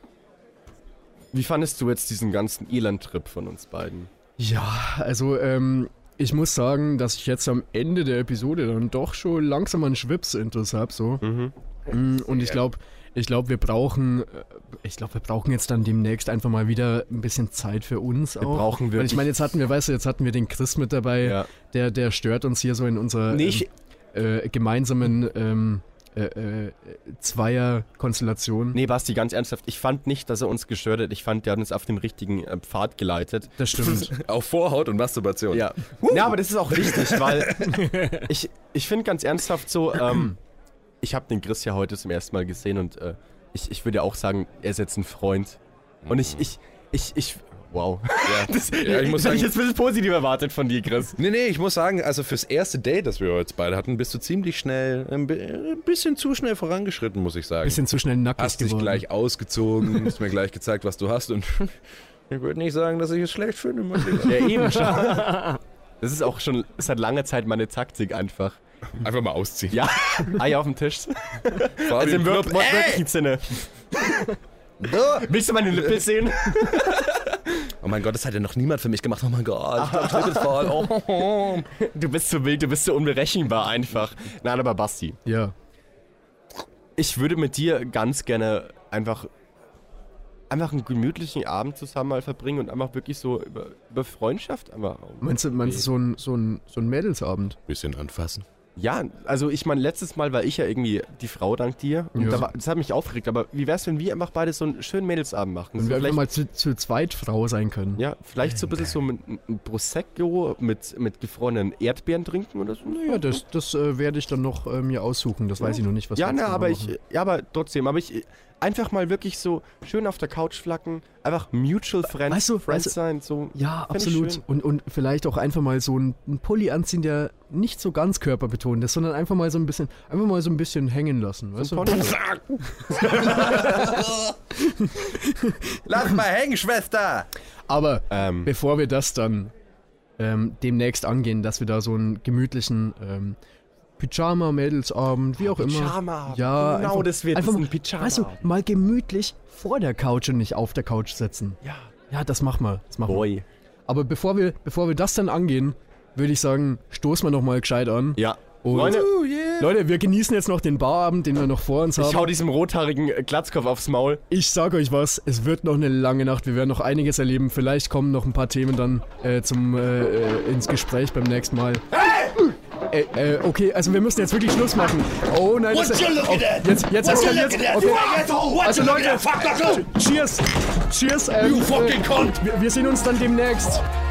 wie fandest du jetzt diesen ganzen Elend-Trip von uns beiden? Ja, also ähm, ich muss sagen, dass ich jetzt am Ende der Episode dann doch schon langsam einen Schwips-Intus habe, so. Mhm. Mm, Und ich glaube, ich glaube, wir brauchen, äh, ich glaube, wir brauchen jetzt dann demnächst einfach mal wieder ein bisschen Zeit für uns Wir auch. brauchen Weil wirklich... ich meine, jetzt hatten wir, weißt du, jetzt hatten wir den Chris mit dabei, ja. der, der stört uns hier so in unserer Nee, ich, ähm, äh, gemeinsamen ähm, äh, äh, Zweier-Konstellation. nee, Basti, ganz ernsthaft, ich fand nicht, dass er uns gestört hat. Ich fand, der hat uns auf den richtigen äh, Pfad geleitet. Das stimmt. Auf Vorhaut und Masturbation. Ja. Ja, aber das ist auch wichtig, weil ich, ich finde ganz ernsthaft so, ähm, ich habe den Chris ja heute zum ersten Mal gesehen und äh, ich, ich würde auch sagen, er ist jetzt ein Freund. Und ich, ich, ich, ich, wow. Ja. Das, Ja, ich muss das hab sagen- ich jetzt ein bisschen positiv erwartet von dir, Chris. Nee, nee, ich muss sagen, also fürs erste Date, das wir jetzt beide hatten, bist du ziemlich schnell, ein bi- ein bisschen zu schnell vorangeschritten, muss ich sagen. Bisschen zu schnell nackig Hast dich geworden. gleich ausgezogen, hast mir gleich gezeigt, was du hast und ich würde nicht sagen, dass ich es schlecht finde. mein Lieber. Ja, eben schon. Das ist auch schon seit langer Zeit meine Taktik einfach. Einfach mal ausziehen. Ja, Eier auf dem Tisch. Fabi Also im im wir Club. wirklichen Sinne. Willst du meine Lippe sehen? Oh mein Gott, das hat ja noch niemand für mich gemacht. Oh mein Gott, ich glaub, ich liebe es voll. Oh. Du bist so wild, du bist so unberechenbar einfach. Nein, aber Basti, Ja. ich würde mit dir ganz gerne einfach einfach einen gemütlichen Abend zusammen mal verbringen und einfach wirklich so über, über Freundschaft einfach. Meinst du, meinst du so ein, so ein, so ein Mädelsabend? Bisschen anfassen. Ja, also ich meine, letztes Mal war ich ja irgendwie die Frau dank dir und Ja. da war, das hat mich aufgeregt, aber wie wär's, wenn wir einfach beide so einen schönen Mädelsabend machen? Und So wir einfach vielleicht, mal zu, zu zweit Frau sein können. ja, vielleicht so ein bisschen so mit einem Prosecco mit, mit gefrorenen Erdbeeren trinken oder so. Ja, das, das äh, werde ich dann noch äh, mir aussuchen. Das weiß ich noch nicht, was ja, wir jetzt na, genau aber machen. ich, ja, aber trotzdem, aber ich einfach mal wirklich so schön auf der Couch flacken, einfach mutual friends, weißt du, friends weißt du- sein, so. Ja, Find ich absolut. schön. Und, und vielleicht auch einfach mal so einen, einen Pulli anziehen, der nicht so ganz körperbetont ist, sondern einfach mal so ein bisschen, einfach mal so ein bisschen hängen lassen. Weißt So ein du? Poncho. Lass mal hängen, Schwester! Aber ähm, bevor wir das dann ähm, demnächst angehen, dass wir da so einen gemütlichen ähm, Pyjama-Mädelsabend, wie auch immer. Pyjama. Ja, genau, einfach- das wird einfach das ein mal- Pyjama. Weißt du, mal gemütlich vor der Couch und nicht auf der Couch sitzen. ja, Ja, das machen wir. Das machen wir. boy. Aber bevor wir, bevor wir das dann angehen, würde ich sagen, stoßen wir noch mal gescheit an. Ja. Und Freunde, Leute, wir genießen jetzt noch den Barabend, den wir noch vor uns haben. ich hau diesem rothaarigen Glatzkopf aufs Maul. Ich sag euch was, es wird noch eine lange Nacht, wir werden noch einiges erleben. Vielleicht kommen noch ein paar Themen dann äh, zum, äh, äh, ins Gespräch beim nächsten Mal. Äh, äh, okay, also wir müssen jetzt wirklich Schluss machen. Oh nein, das ist, oh, jetzt, jetzt eskaliert. Okay. Also Leute, Cheers, Cheers. Ähm, You fucking äh, cunt! wir, wir sehen uns dann demnächst.